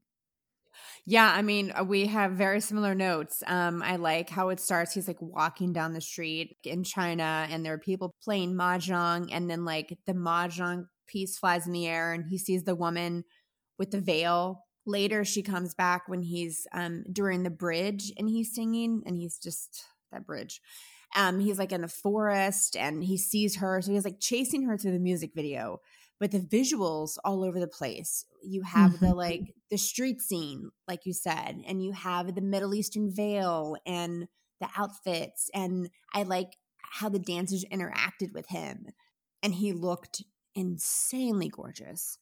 B: Yeah, I mean, we have very similar notes. Um, I like how it starts. He's like walking down the street in China, and there are people playing mahjong, and then like the mahjong piece flies in the air, and he sees the woman with the veil. Later, she comes back when he's um, during the bridge, and he's singing, and he's just that bridge. Um, he's like in the forest, and he sees her, so he's like chasing her through the music video. But the visuals all over the place. You have mm-hmm. the like the street scene, like you said, and you have the Middle Eastern veil and the outfits. And I like how the dancers interacted with him, and he looked insanely gorgeous.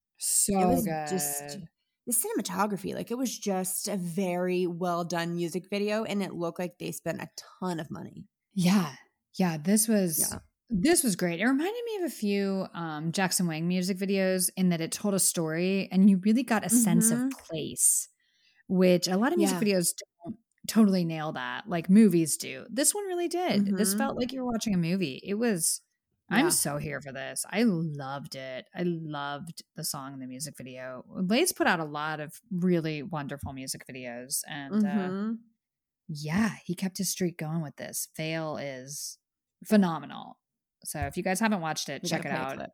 A: So
B: it was
A: good.
B: Just the cinematography, like it was just a very well done music video, and it looked like they spent a ton of money.
A: Yeah, yeah. This was.
B: Yeah.
A: This was great. It reminded me of a few um, Jackson Wang music videos in that it told a story and you really got a mm-hmm. sense of place, which a lot of music yeah. videos don't totally nail that, like movies do. This one really did. Mm-hmm. This felt like you were watching a movie. It was, yeah. I'm so here for this. I loved it. I loved the song and the music video. Lay's put out a lot of really wonderful music videos. And mm-hmm. uh, yeah, he kept his streak going with this. Veil is phenomenal. So if you guys haven't watched it, we check it out.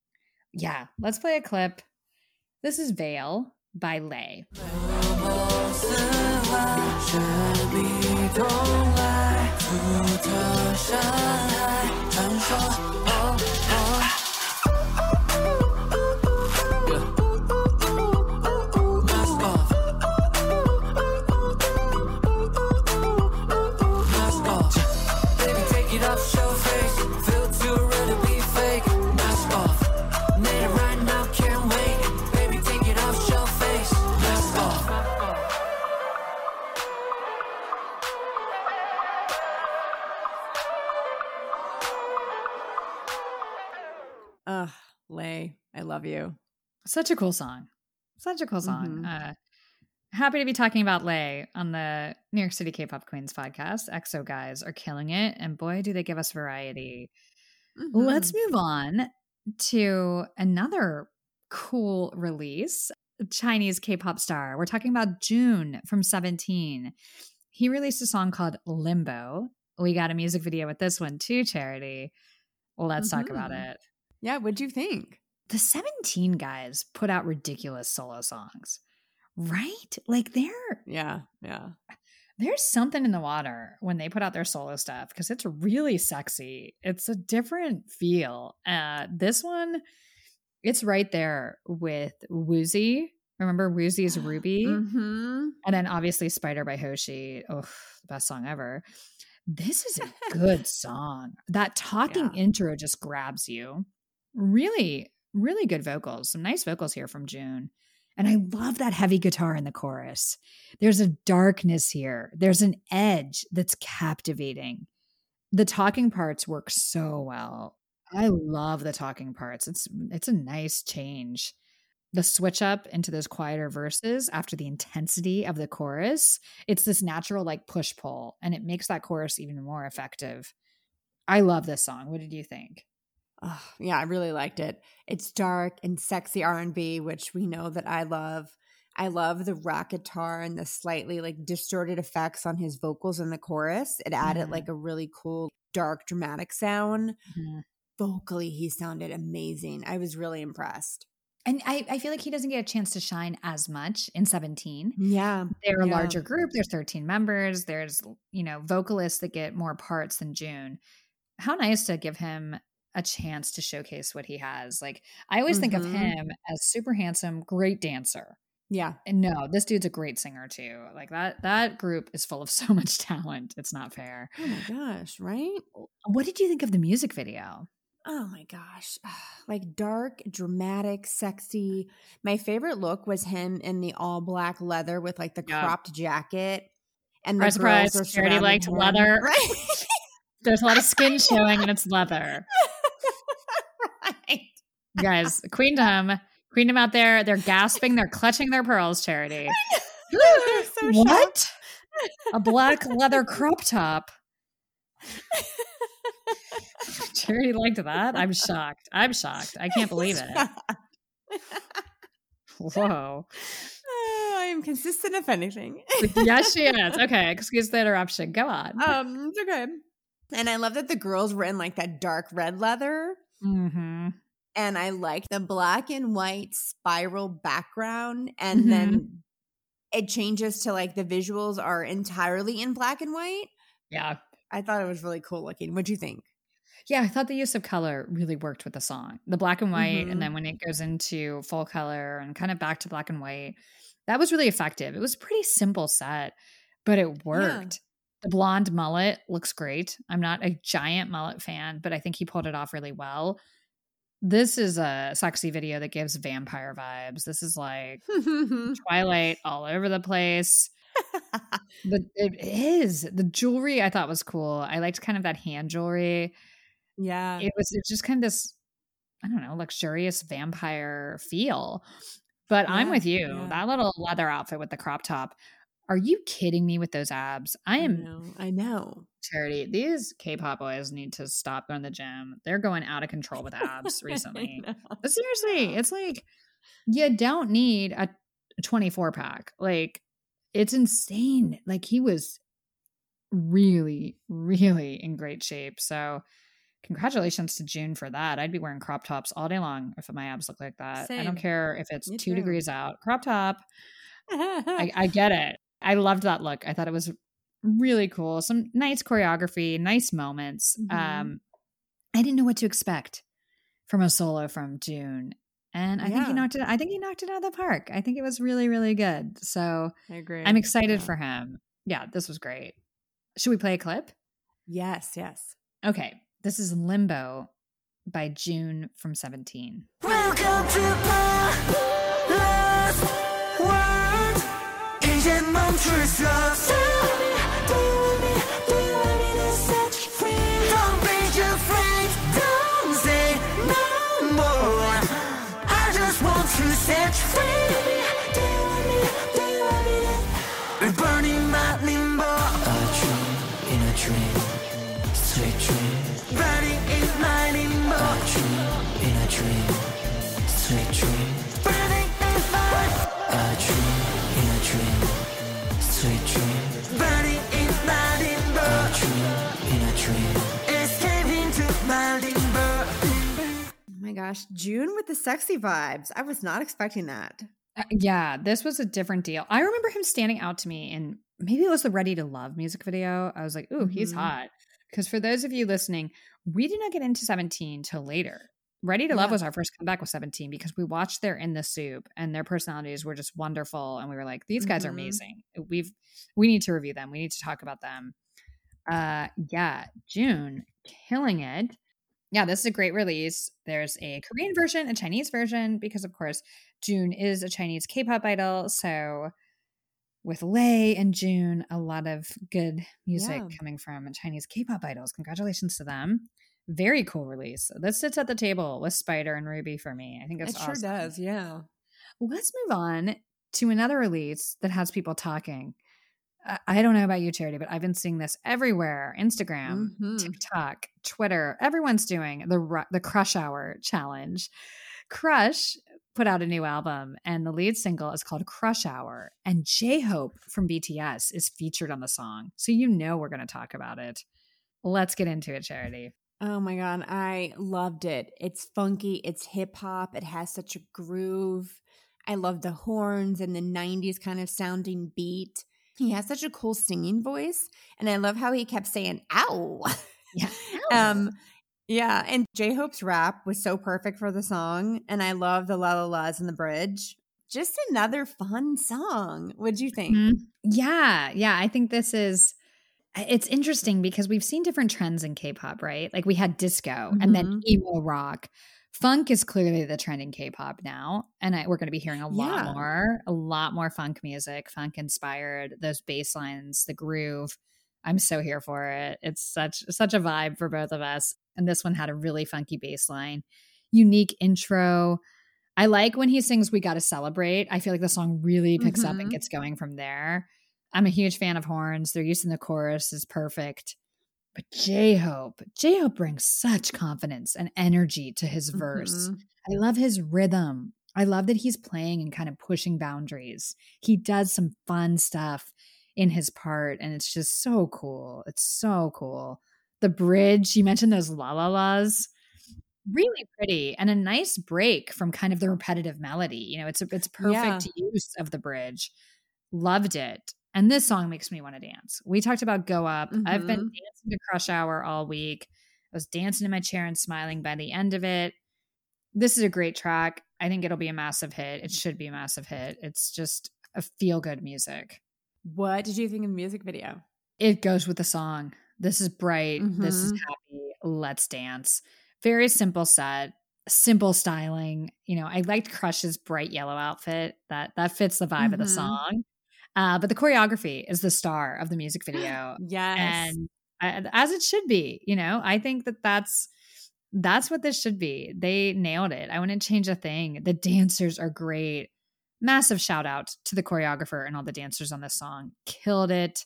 A: Yeah, let's play a clip. This is Veil by Lay.
C: 跳下来，传说。哦哦 Mask off. Mask off. Baby, take it off, show face. Feel too real to be fake. Mask off. Need it right now, can't wait. Baby, take it off, show face. Mask off.
B: Ugh, Lay, I love you.
A: Such a cool song. Such a cool song.
B: Mhm.
A: Uh, happy to be talking about Lay on the New York City K-pop Queens podcast. X O guys are killing it, and boy, do they give us variety.
B: Mhm.
A: Let's move on to another cool release. Chinese K-pop star. We're talking about June from Seventeen. He released a song called Limbo. We got a music video with this one too, Charity. Let's talk about
B: Mhm.
A: it.
B: Yeah, what'd you think?
A: The Seventeen guys put out ridiculous solo songs, right? Like they're
B: Yeah, yeah.
A: there's something in the water when they put out their solo stuff because it's really sexy. It's a different feel. Uh, this one, it's right there with Woozy. Remember Woozy's Ruby?
B: Mm-hmm.
A: And then obviously Spider by Hoshi. Oh, the best song ever. This is a good song. That talking
B: Yeah.
A: intro just grabs you. Really, really good vocals. Some nice vocals here from June. And I love that heavy guitar in the chorus. There's a darkness here. There's an edge that's captivating. The talking parts work so well. I love the talking parts. It's it's a nice change. The switch up into those quieter verses after the intensity of the chorus, it's this natural like push pull, and it makes that chorus even more effective. I love this song. What did you think?
B: Oh, yeah, I really liked it. It's dark and sexy R and B, which we know that I love. I love the rock guitar and the slightly like distorted effects on his vocals in the chorus. It added
A: Mhm.
B: like a really cool, dark, dramatic sound.
A: Mhm.
B: Vocally, he sounded amazing. I was really impressed.
A: And I, I feel like he doesn't get a chance to shine as much in Seventeen.
B: Yeah.
A: They're a
B: yeah.
A: larger group. There's thirteen members. There's, you know, vocalists that get more parts than June. How nice to give him a chance to showcase what he has. Like, I always think of
B: Mhm.
A: him as super handsome, great dancer.
B: Yeah.
A: And no, this dude's a great singer too. Like that that group is full of so much talent. It's not fair.
B: Oh my gosh, right?
A: What did you think of the music video?
B: Oh my gosh. Like dark, dramatic, sexy. My favorite look was him in the all black leather with like the
A: Yeah.
B: cropped jacket. And the
A: Surprise,
B: girls are
A: surprise. Charity
B: surrounding
A: liked
B: him.
A: leather.
B: Right.
A: There's a lot of skin showing and it's leather.
B: right.
A: Guys, Queendom, Queendom out there, they're gasping, they're clutching their pearls, Charity.
B: They're so shocked.
A: What? A black leather crop top. Charity liked that. I'm shocked. I'm shocked. I can't believe it. Whoa.
B: Oh, I am consistent, if anything.
A: Yes, she is. Okay, excuse the interruption. Go on.
B: Um, it's okay. And I love that the girls were in like that dark red leather.
A: Mm-hmm.
B: And I like the black and white spiral background. And
A: Mhm.
B: then it changes to like the visuals are entirely in black and white.
A: Yeah.
B: I thought it was really cool looking. What'd you think?
A: Yeah, I thought the use of color really worked with the song. The black and white,
B: Mhm.
A: and then when it goes into full color and kind of back to black and white, that was really effective. It was a pretty simple set, but it worked. The blonde mullet looks great. I'm not a giant mullet fan, but I think he pulled it off really well. This is a sexy video that gives vampire vibes. This is like Twilight all over the place. But it is. The jewelry I thought was cool. I liked kind of that hand jewelry.
B: yeah.
A: It was, it was just kind of this, I don't know, luxurious vampire feel. But I'm
B: Yeah,
A: with you.
B: yeah.
A: That little leather outfit with the crop top. Are you kidding me with those abs? I
B: I
A: am
B: know. I know.
A: Charity. These K-pop boys need to stop going to the gym. They're going out of control with abs recently.
B: I know.
A: But seriously, it's like you don't need a twenty-four pack. Like it's insane. Like he was really, really in great shape. So congratulations to June for that. I'd be wearing crop tops all day long if my abs look like that. I
B: Same.
A: don't care if it's
B: Me
A: two
B: too.
A: degrees out. Crop top. I, I get it. I loved that look. I thought it was Really cool. Some nice choreography, nice moments.
B: Mhm.
A: Um, I didn't know what to expect from a solo from June. And I think he
B: Yeah.
A: knocked it I think he knocked it out of the park. I think it was really, really good. So
B: I agree.
A: I'm excited
B: Yeah.
A: for him. Yeah, this was great. Should we play a clip?
B: Yes, yes.
A: Okay. This is Limbo by June from seventeen.
C: Welcome to my last world. 이제 멈출 수 없어. Do you want me? Do you want me to set you free? Don't be afraid. Don't say no more. I just want to set you free. Do you want me? Do you want me to? We're burning my limbo. A dream in a dream, sweet dream. Burning in my limbo. A dream in a dream, sweet dream. Burning in my a dream in a dream, sweet dream. Burning in my limbo. A dream in a dream, escaping to my limbo.
B: Oh my gosh, June with the sexy vibes. I was not expecting that.
A: Uh, yeah, this was a different deal. I remember him standing out to me in maybe it was the Ready to Love music video. I was like, ooh, he's
B: Mhm.
A: hot. Because for those of you listening, we did not get into seventeen till later. Ready to Love
B: Yeah.
A: was our first comeback with seventeen because we watched their In the Soup and their personalities were just wonderful. And we were like, these guys are
B: Mhm.
A: amazing. We've we need to review them. We need to talk about them. Uh yeah, June, killing it. Yeah, this is a great release. There's a Korean version, a Chinese version, because of course June is a Chinese K-pop idol. So with Lay and June, a lot of good music
B: Yeah.
A: coming from Chinese K-pop idols. Congratulations to them. Very cool release. This sits at the table with Spider and Ruby for me. I think it's
B: It sure
A: awesome.
B: does, yeah.
A: Let's move on to another release that has people talking. I- I don't know about you, Charity, but I've been seeing this everywhere. Instagram,
B: Mhm.
A: TikTok, Twitter. Everyone's doing the Ru- the Crush Hour challenge. Crush put out a new album, and the lead single is called Crush Hour. And J-Hope from B T S is featured on the song, so you know we're going to talk about it. Let's get into it, Charity.
B: Oh my God, I loved it. It's funky, it's hip hop, it has such a groove. I love the horns and the nineties kind of sounding beat. He has such a cool singing voice, and I love how he kept saying, ow.
A: Yeah.
B: um, yeah, and J-Hope's rap was so perfect for the song, and I love the la la la's in the bridge. Just another fun song. What'd you think?
A: Mhm. Yeah, yeah. I think this is. It's interesting because we've seen different trends in K-pop, right? Like we had disco and then
B: Mhm.
A: emo rock. Funk is clearly the trend in K-pop now, and I, we're going to be hearing a lot
B: Yeah.
A: more, a lot more funk music, funk inspired. Those bass lines, the groove. I'm so here for it. It's such such a vibe for both of us. And this one had a really funky bass line, unique intro. I like when he sings "We Gotta Celebrate." I feel like the song really picks up and
B: Mhm.
A: gets going from there. I'm a huge fan of horns. Their use in the chorus is perfect. But J-Hope, J-Hope brings such confidence and energy to his verse.
B: Mhm.
A: I love his rhythm. I love that he's playing and kind of pushing boundaries. He does some fun stuff in his part, and it's just so cool. It's so cool. The bridge, you mentioned those la la las. Really pretty and a nice break from kind of the repetitive melody. You know, it's a, it's perfect use of the bridge. Loved it. And this song makes me want to dance. We talked about Go Up. I've been
B: Mhm.
A: dancing to Crush Hour all week. I was dancing in my chair and smiling by the end of it. This is a great track. I think it'll be a massive hit. It should be a massive hit. It's just a feel-good music.
B: What did you think of the music video?
A: It goes with the song. This is bright. This is
B: Mhm.
A: happy. Let's dance. Very simple set, simple styling. You know, I liked Crush's bright yellow outfit. That that fits the vibe of the
B: Mhm.
A: song. Uh, but the choreography is the star of the music video,
B: Yes.
A: and uh, as it should be. You know, I think that that's that's what this should be. They nailed it. I wouldn't change a thing. The dancers are great. Massive shout out to the choreographer and all the dancers on this song. Killed it.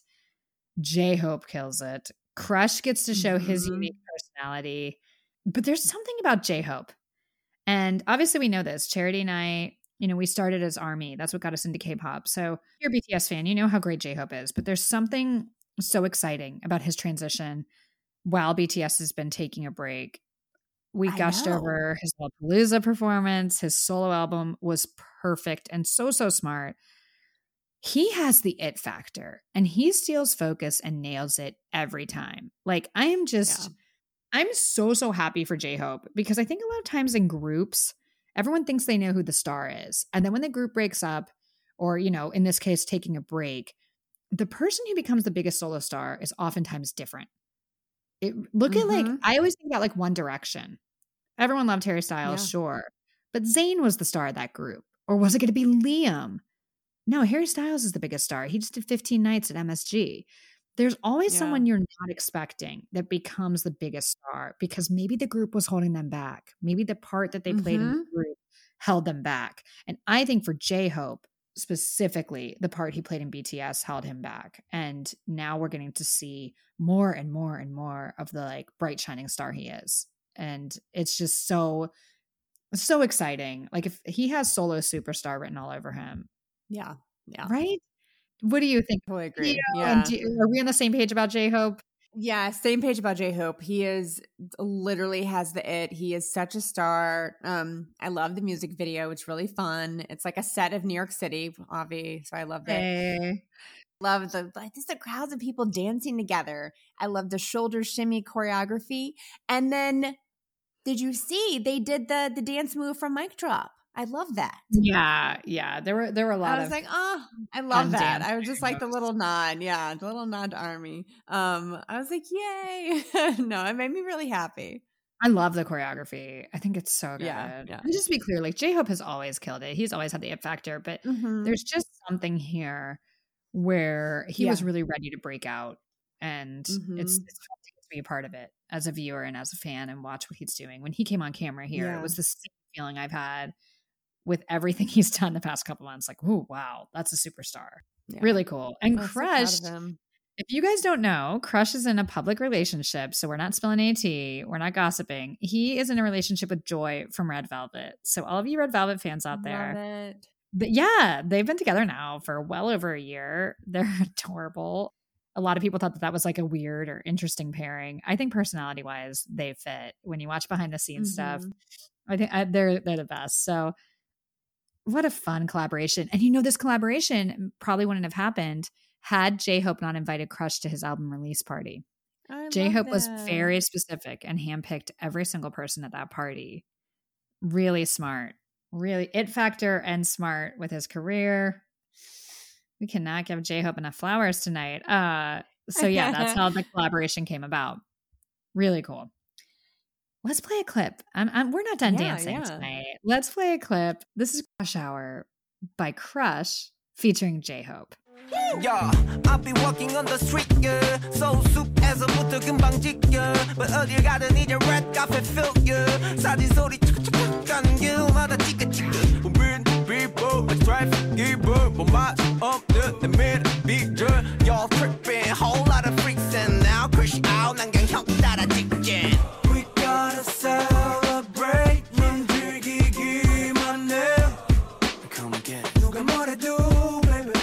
A: J-Hope kills it. Crush gets to show his
B: Mhm.
A: unique personality. But there's something about J-Hope. And obviously we know this. Charity and I, you know, we started as ARMY. That's what got us into K-pop. So if you're a B T S fan, you know how great J-Hope is. But there's something so exciting about his transition while B T S has been taking a break. We
B: I
A: gushed
B: know.
A: over his Lollapalooza performance. His solo album was perfect and so, so smart. he has the it factor and he steals focus and nails it every time. Like I am just, yeah. I'm so, so happy for J-Hope because I think a lot of times in groups, everyone thinks they know who the star is. And then when the group breaks up or, you know, in this case, taking a break, the person who becomes the biggest solo star is oftentimes different. It, look mm-hmm. at like, I always think about like One Direction. Everyone loved Harry Styles, yeah. sure. But Zayn was the star of that group. Or was it going to be Liam? No, Harry Styles is the biggest star. He just did fifteen nights at M S G. There's always yeah. someone you're not expecting that becomes the biggest star because maybe the group was holding them back. Maybe the part that they played mm-hmm. in the group held them back. And I think for J-Hope, specifically, the part he played in B T S held him back. And now we're getting to see more and more and more of the like bright shining star he is. And it's just so, so exciting. Like if he has solo superstar written all over him.
B: Yeah. Yeah.
A: Right? What do you think?
B: I totally agree.
A: You know,
B: yeah.
A: do, are we on the same page about J-Hope?
B: Yeah, same page about J-Hope. He is literally has the it. He is such a star. Um, I love the music video. It's really fun. It's like a set of New York City, Avi. So I loved it.
A: Hey.
B: Love the like just the crowds of people dancing together. I love the shoulder shimmy choreography. And then did you see they did the the dance move from Mic Drop? I love that.
A: Yeah, yeah. There were there were a lot of
B: I was of like, oh, I love that. I was just like the little nod. Yeah, the little nod to Army. Um, I was like, yay. No, it made me really happy.
A: I love the choreography. I think it's so good.
B: Yeah, yeah.
A: And just to be clear, like J-Hope has always killed it. He's always had the it factor, but mm-hmm. there's just something here where he yeah. was really ready to break out. And mm-hmm. it's, it's fun to be a part of it as a viewer and as a fan and watch what he's doing. When he came on camera here, yeah. it was the same feeling I've had with everything he's done the past couple months. Like, oh, wow, that's a superstar. Yeah. Really cool. And oh, Crush, so if you guys don't know, Crush is in a public relationship. So we're not spilling A T. We're not gossiping. He is in a relationship with Joy from Red Velvet. So all of you Red Velvet fans out there.
B: Love it.
A: But yeah, they've been together now for well over a year. They're adorable. A lot of people thought that that was like a weird or interesting pairing. I think personality wise, they fit. When you watch behind the scenes mm-hmm. stuff, I think I, they're they're the best. So what a fun collaboration. And you know, this collaboration probably wouldn't have happened had J-Hope not invited Crush to his album release party. J-Hope was very specific and handpicked every single person at that party. Really smart. Really it factor and smart with his career. We cannot give J-Hope enough flowers tonight. Uh, so yeah, that's how the collaboration came about. Really cool. Let's play a clip. I'm, I'm, we're not done yeah, dancing yeah. tonight. Let's play a clip. This is Crush Hour by Crush featuring J-Hope.
C: Yeah, I'll be walking on the street, yeah. So 숲에서부터 금방 지겨. But 어딜 가든 이제 red carpet feel, yeah. 사진 소리 툭툭툭 가는 길마다 찍어 찍어. We're people, like traffic giver. 뭐 맛 없는 내 미래 비전. Y'all tripping, whole lot of freaks and now crush out. 난 그냥 형 따라 직진. We gotta celebrate. 넌 즐기기만 해. Come again. 누가 뭐래도 baby.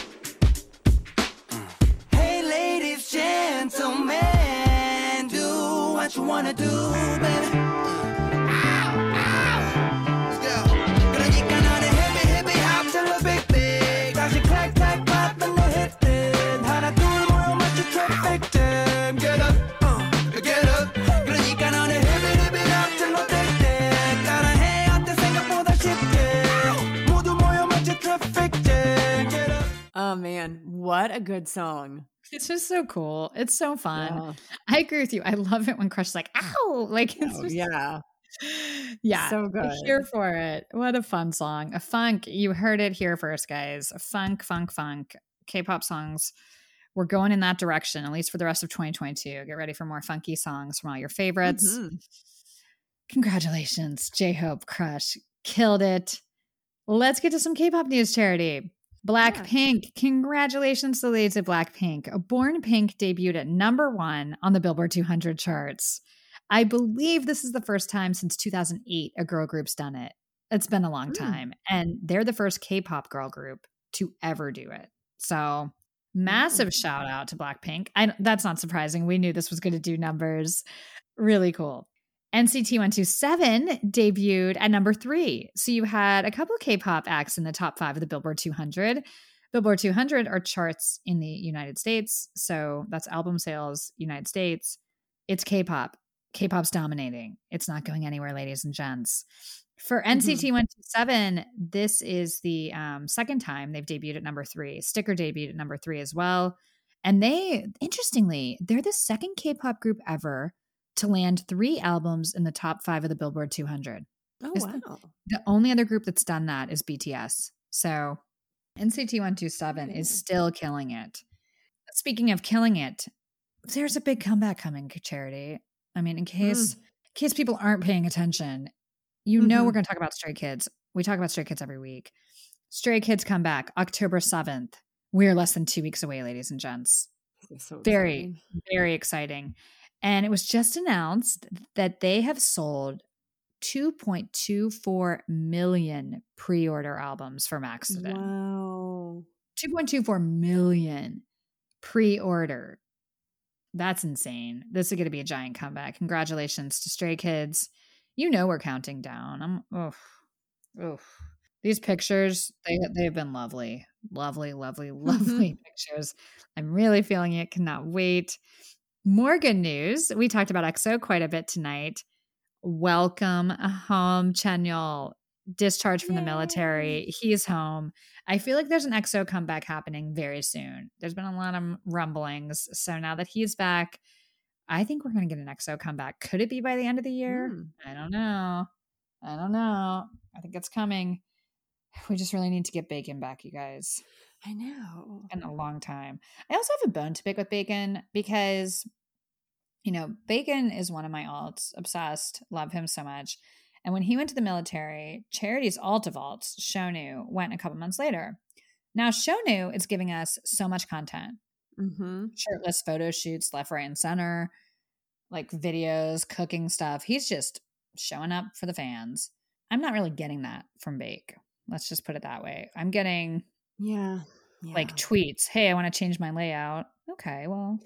C: Hey ladies, gentlemen, do what you wanna do, baby. Ow, ow. Let's go. 그러니까 너는 hippie hippie hop to the big big. 다시 clack clack clap and the hit then. 하나 둘 모여 맞춰 traffic jam. Get up, uh, get up. 그러니까 너는 hippie hippie hop to the big big. 따라해 어때 생각보다 쉽게. 모두 모여 맞춰 traffic jam. Get up.
B: Oh man, what a good song.
A: It's just so cool. It's so fun. Yeah. I agree with you. I love it when Crush is like, ow! Like, it's
B: oh,
A: just,
B: yeah.
A: Yeah.
B: So good.
A: I'm here for it. What a fun song. A funk. You heard it here first, guys. A funk, funk, funk. K-pop songs. We're going in that direction, at least for the rest of twenty twenty-two. Get ready for more funky songs from all your favorites. Mm-hmm. Congratulations, J-Hope, Crush. Killed it. Let's get to some K-pop news, Charity. Blackpink. Yeah. Congratulations to the ladies of Blackpink. Born Pink debuted at number one on the Billboard two hundred charts. I believe this is the first time since two thousand eight a girl group's done it. It's been a long time. Mm. And they're the first K-pop girl group to ever do it. So massive mm. shout out to Blackpink. I, that's not surprising. We knew this was going to do numbers. Really cool. N C T one twenty-seven debuted at number three. So you had a couple K-pop acts in the top five of the Billboard two hundred. Billboard two hundred are charts in the United States. So that's album sales, United States. It's K-pop. K-pop's dominating. It's not going anywhere, ladies and gents. For N C T one twenty-seven, this is the um, second time they've debuted at number three. Sticker debuted at number three as well. And they, interestingly, they're the second K-pop group ever to land three albums in the top five of the Billboard two hundred.
B: Oh,
A: It's
B: wow.
A: The, the only other group that's done that is B T S. So N C T one twenty-seven is still killing it. Speaking of killing it, there's a big comeback coming, Charity. I mean, in case, mm. in case people aren't paying attention, you know mm-hmm. we're going to talk about Stray Kids. We talk about Stray Kids every week. Stray Kids come back October seventh. We are less than two weeks away, ladies and gents.
B: So
A: very,
B: exciting.
A: very exciting. And it was just announced that they have sold two point two four million pre-order albums for Maxidon.
B: Wow.
A: two point two four million pre-order. That's insane. This is going to be a giant comeback. Congratulations to Stray Kids. You know we're counting down. I'm oh, oh. These pictures, they they've been lovely. Lovely, lovely, lovely pictures. I'm really feeling it. Cannot wait. More good news. We talked about X O quite a bit tonight. Welcome home, Chanyeol. Discharged from Yay. the military. He's home. I feel like there's an X O comeback happening very soon. There's been a lot of rumblings. So now that he's back, I think we're going to get an X O comeback. Could it be by the end of the year? Mm. I don't know. I don't know. I think it's coming. We just really need to get Bacon back, you guys.
B: I know.
A: In a long time. I also have a bone to pick with Bacon because, you know, Bacon is one of my alts. Obsessed. Love him so much. And when he went to the military, Charity's alt of alts, Shonu, went a couple months later. Now, Shonu is giving us so much content.
B: Mm-hmm.
A: Shirtless photo shoots left, right, and center, like videos, cooking stuff. He's just showing up for the fans. I'm not really getting that from Bake. Let's just put it that way. I'm getting
B: yeah, yeah.
A: like tweets. Hey, I want to change my layout. Okay, well,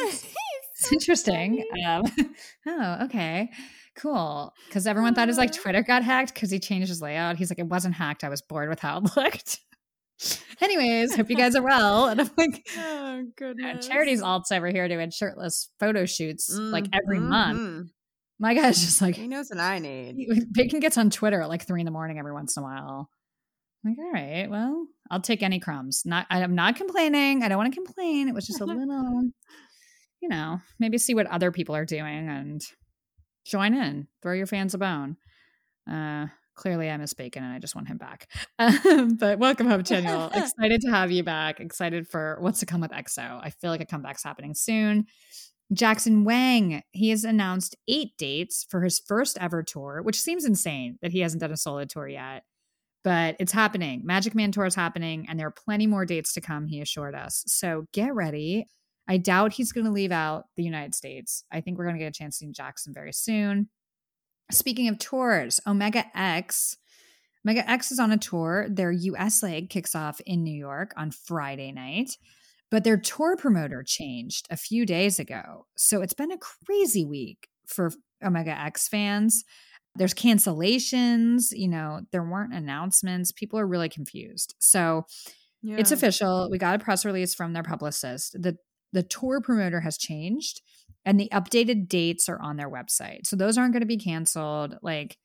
A: it's interesting. Um, oh, okay, cool. Because everyone thought his like Twitter got hacked because he changed his layout. He's like, it wasn't hacked. I was bored with how it looked. Anyways, hope you guys are well. And I'm like,
B: oh goodness.
A: Charity's alts over here doing shirtless photo shoots mm, like every
B: mm-hmm.
A: month. My guy's just like,
B: he knows what I need.
A: Bacon gets on Twitter at like three in the morning every once in a while. I'm like, all right, well, I'll take any crumbs. Not, I'm not complaining. I don't want to complain. It was just a little, you know, maybe see what other people are doing and join in. Throw your fans a bone. Uh, clearly, I miss Bacon and I just want him back. Um, but welcome home, Chanyeol. Excited to have you back. Excited for what's to come with X O. I feel like a comeback's happening soon. Jackson Wang, he has announced eight dates for his first ever tour, which seems insane that he hasn't done a solo tour yet. But it's happening. Magic Man Tour is happening, and there are plenty more dates to come, he assured us. So get ready. I doubt he's going to leave out the United States. I think we're going to get a chance to see Jackson very soon. Speaking of tours, Omega X. Omega X is on a tour. Their U S leg kicks off in New York on Friday night. But their tour promoter changed a few days ago. So it's been a crazy week for Omega X fans. There's cancellations, you know, there weren't announcements. People are really confused. So yeah. It's official. We got a press release from their publicist. The, the tour promoter has changed and the updated dates are on their website. So those aren't going to be canceled. Like,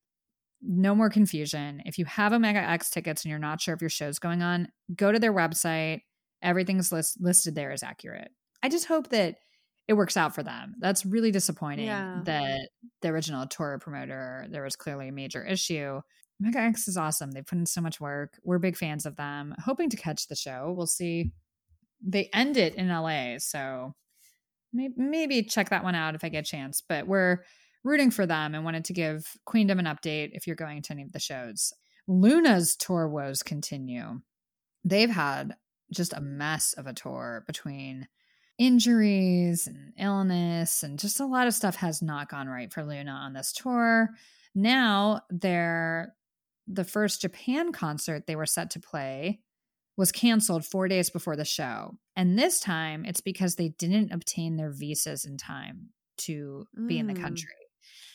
A: no more confusion. If you have Omega X tickets and you're not sure if your show's going on, go to their website. Everything's list, listed there is accurate. I just hope that it works out for them. That's really disappointing yeah. that the original tour promoter, there was clearly a major issue. Omega X is awesome. They put in so much work. We're big fans of them. Hoping to catch the show. We'll see. They end it in L A, so maybe, maybe check that one out if I get a chance. But we're rooting for them and wanted to give Queendom an update if you're going to any of the shows. Luna's tour woes continue. They've had just a mess of a tour between injuries and illness and just a lot of stuff has not gone right for Luna on this tour. Now they're the first Japan concert they were set to play was canceled four days before the show. And this time it's because they didn't obtain their visas in time to mm. be in the country.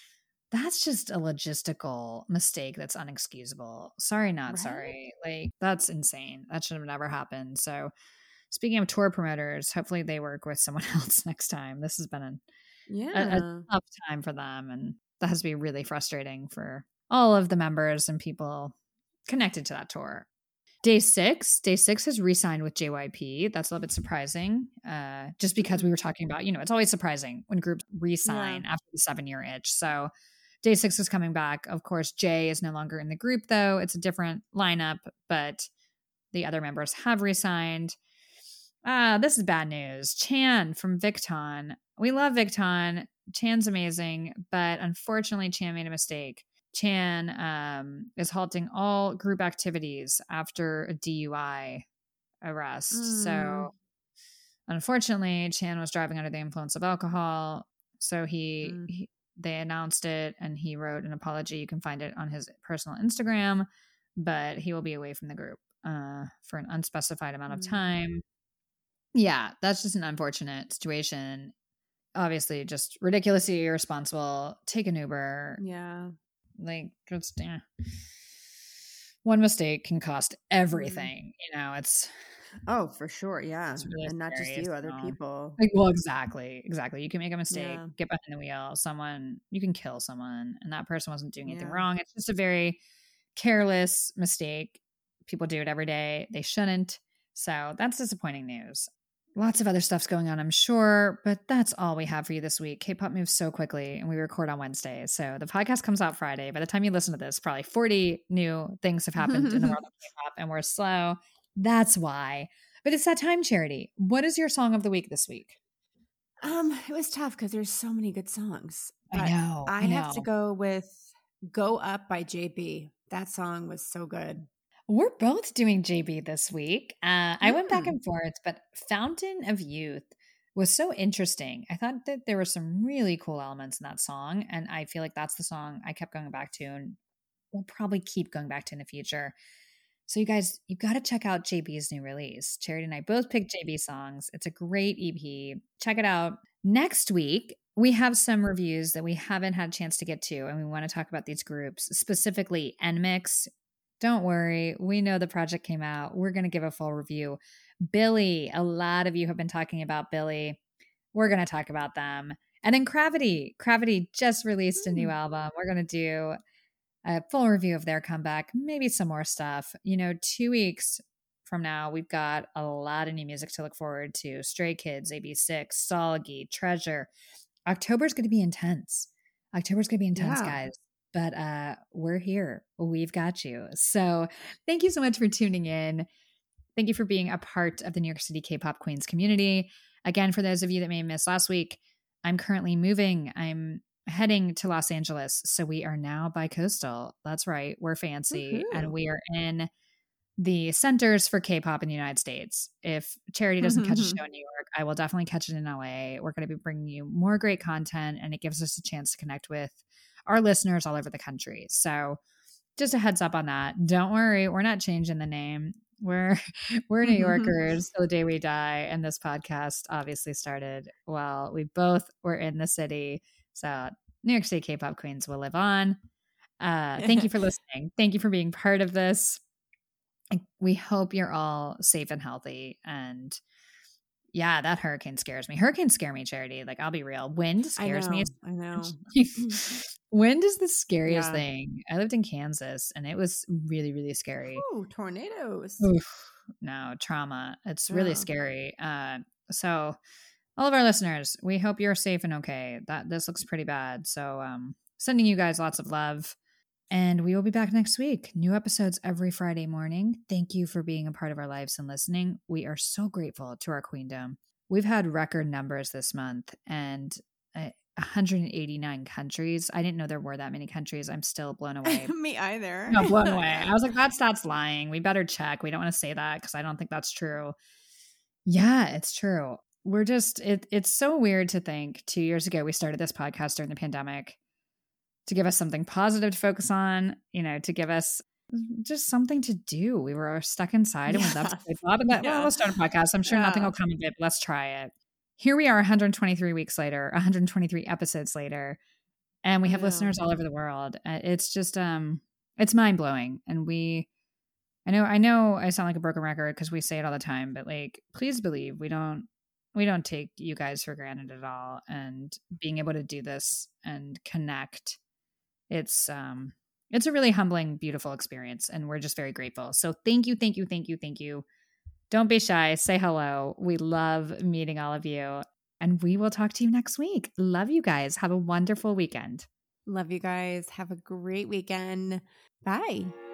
A: that's just a logistical mistake that's unexcusable. Sorry, not
B: Right?
A: sorry. Like, that's insane. That should have never happened. So, speaking of tour promoters, hopefully they work with someone else next time. This has been a,
B: Yeah.
A: a, a tough time for them, and that has to be really frustrating for all of the members and people connected to that tour. Day six, day six has re-signed with J Y P. That's a little bit surprising, uh, just because we were talking about, you know, it's always surprising when groups re-sign
B: Yeah.
A: after the seven-year itch. So day six is coming back. Of course, Jay is no longer in the group, though. It's a different lineup, but the other members have re-signed. Ah, this is bad news. Chan from Victon. We love Victon. Chan's amazing, but unfortunately, Chan made a mistake. Chan um, is halting all group activities after a D U I arrest.
B: Mm.
A: So, unfortunately, Chan was driving under the influence of alcohol. So he,
B: Mm.
A: he they announced it, and he wrote an apology. You can find it on his personal Instagram, but he will be away from the group uh, for an unspecified amount of
B: Mm.
A: time. Yeah, that's just an unfortunate situation. Obviously, just ridiculously irresponsible. Take an Uber.
B: Yeah.
A: Like, just eh. One mistake can cost everything. You know, it's
B: Oh, for sure. Yeah.
A: it's really
B: And not just
A: scary,
B: you, other
A: so-
B: people.
A: like, well, exactly, exactly. You can make a mistake,
B: Yeah.
A: get behind the wheel. Someone, you can kill someone, and that person wasn't doing anything
B: Yeah.
A: wrong. It's just a very careless mistake. People do it every day. They shouldn't. So that's disappointing news. Lots of other stuff's going on, I'm sure, but that's all we have for you this week. K-pop moves so quickly, and we record on Wednesdays. So the podcast comes out Friday. By the time you listen to this, probably forty new things have happened in the world of K-pop, and we're slow. That's why. But it's that time, Charity. What is your song of the week this week?
B: Um, it was tough because there's so many good songs.
A: I
B: But
A: know.
B: I,
A: I
B: have to
A: know.
B: go with Go Up by J B. That song was so good.
A: We're both doing J B this week. Uh, I went back
B: Mm.
A: and forth, but Fountain of Youth was so interesting. I thought that there were some really cool elements in that song, and I feel like that's the song I kept going back to and will probably keep going back to in the future. So you guys, you've got to check out J B's new release. Charity and I both picked J B songs. It's a great E P. Check it out. Next week, we have some reviews that we haven't had a chance to get to, and we want to talk about these groups, specifically N M I X. Don't worry. We know the project came out. We're going to give a full review. Billy, a lot of you have been talking about Billy. We're going to talk about them. And then Gravity. Gravity just released a new
B: Mm.
A: album. We're going to do a full review of their comeback, maybe some more stuff. You know, two weeks from now, we've got a lot of new music to look forward to. Stray Kids, A B six, Solgi, Treasure. October's going to be intense. October's going to be intense,
B: Yeah.
A: guys. But uh, we're here. We've got you. So thank you so much for tuning in. Thank you for being a part of the New York City K-pop Queens community. Again, for those of you that may have missed last week, I'm currently moving. I'm heading to Los Angeles. So we are now bi-coastal. That's right. We're fancy.
B: Woohoo.
A: And we are in the centers for K-pop in the United States. If Charity doesn't catch a show in New York, I will definitely catch it in L A. We're going to be bringing you more great content, and it gives us a chance to connect with our listeners all over the country. So just a heads up on that. Don't worry, we're not changing the name. We're we're New Yorkers till the day we die. And this podcast obviously started while we both were in the city. So New York City K-pop Queens will live on. Uh, thank you for listening. Thank you for being part of this. We hope you're all safe and healthy. And yeah, that hurricane scares me. Hurricanes scare me, Charity. Like, I'll be real. Wind
B: I
A: scares
B: know.
A: me.
B: I know.
A: Wind is the scariest
B: Yeah.
A: thing. I lived in Kansas, and it was really, really scary.
B: Ooh, tornadoes.
A: Oof, no, trauma. It's really
B: Yeah.
A: scary. Uh, so all of our listeners, we hope you're safe and okay. That this looks pretty bad. So um, sending you guys lots of love. And we will be back next week. New episodes every Friday morning. Thank you for being a part of our lives and listening. We are so grateful to our queendom. We've had record numbers this month, and uh, one hundred eighty-nine countries. I didn't know there were that many countries. I'm still blown away.
B: Me either.
A: No, blown away. I was like, that stat's lying. We better check. We don't want to say that because I don't think that's true. Yeah, it's true. We're just, it, it's so weird to think two years ago we started this podcast during the pandemic to give us something positive to focus on, you know, to give us just something to do. We were stuck inside and we loved to play Bob. And that,
B: Yeah.
A: well, let's start a podcast. I'm sure
B: Yeah.
A: nothing will come of it, but let's try it. Here we are one hundred twenty-three weeks later, one hundred twenty-three episodes later, And we have
B: Wow.
A: listeners all over the world. Uh, It's just, um, it's mind blowing. And we, I know, I know I sound like a broken record because we say it all the time, but like, please believe we don't, we don't take you guys for granted at all. And being able to do this and connect, it's, um, it's a really humbling, beautiful experience. And we're just very grateful. So thank you, thank you, thank you, thank you. Don't be shy. Say hello. We love meeting all of you. And we will talk to you next week. Love you guys. Have a wonderful weekend.
B: Love you guys. Have a great weekend. Bye.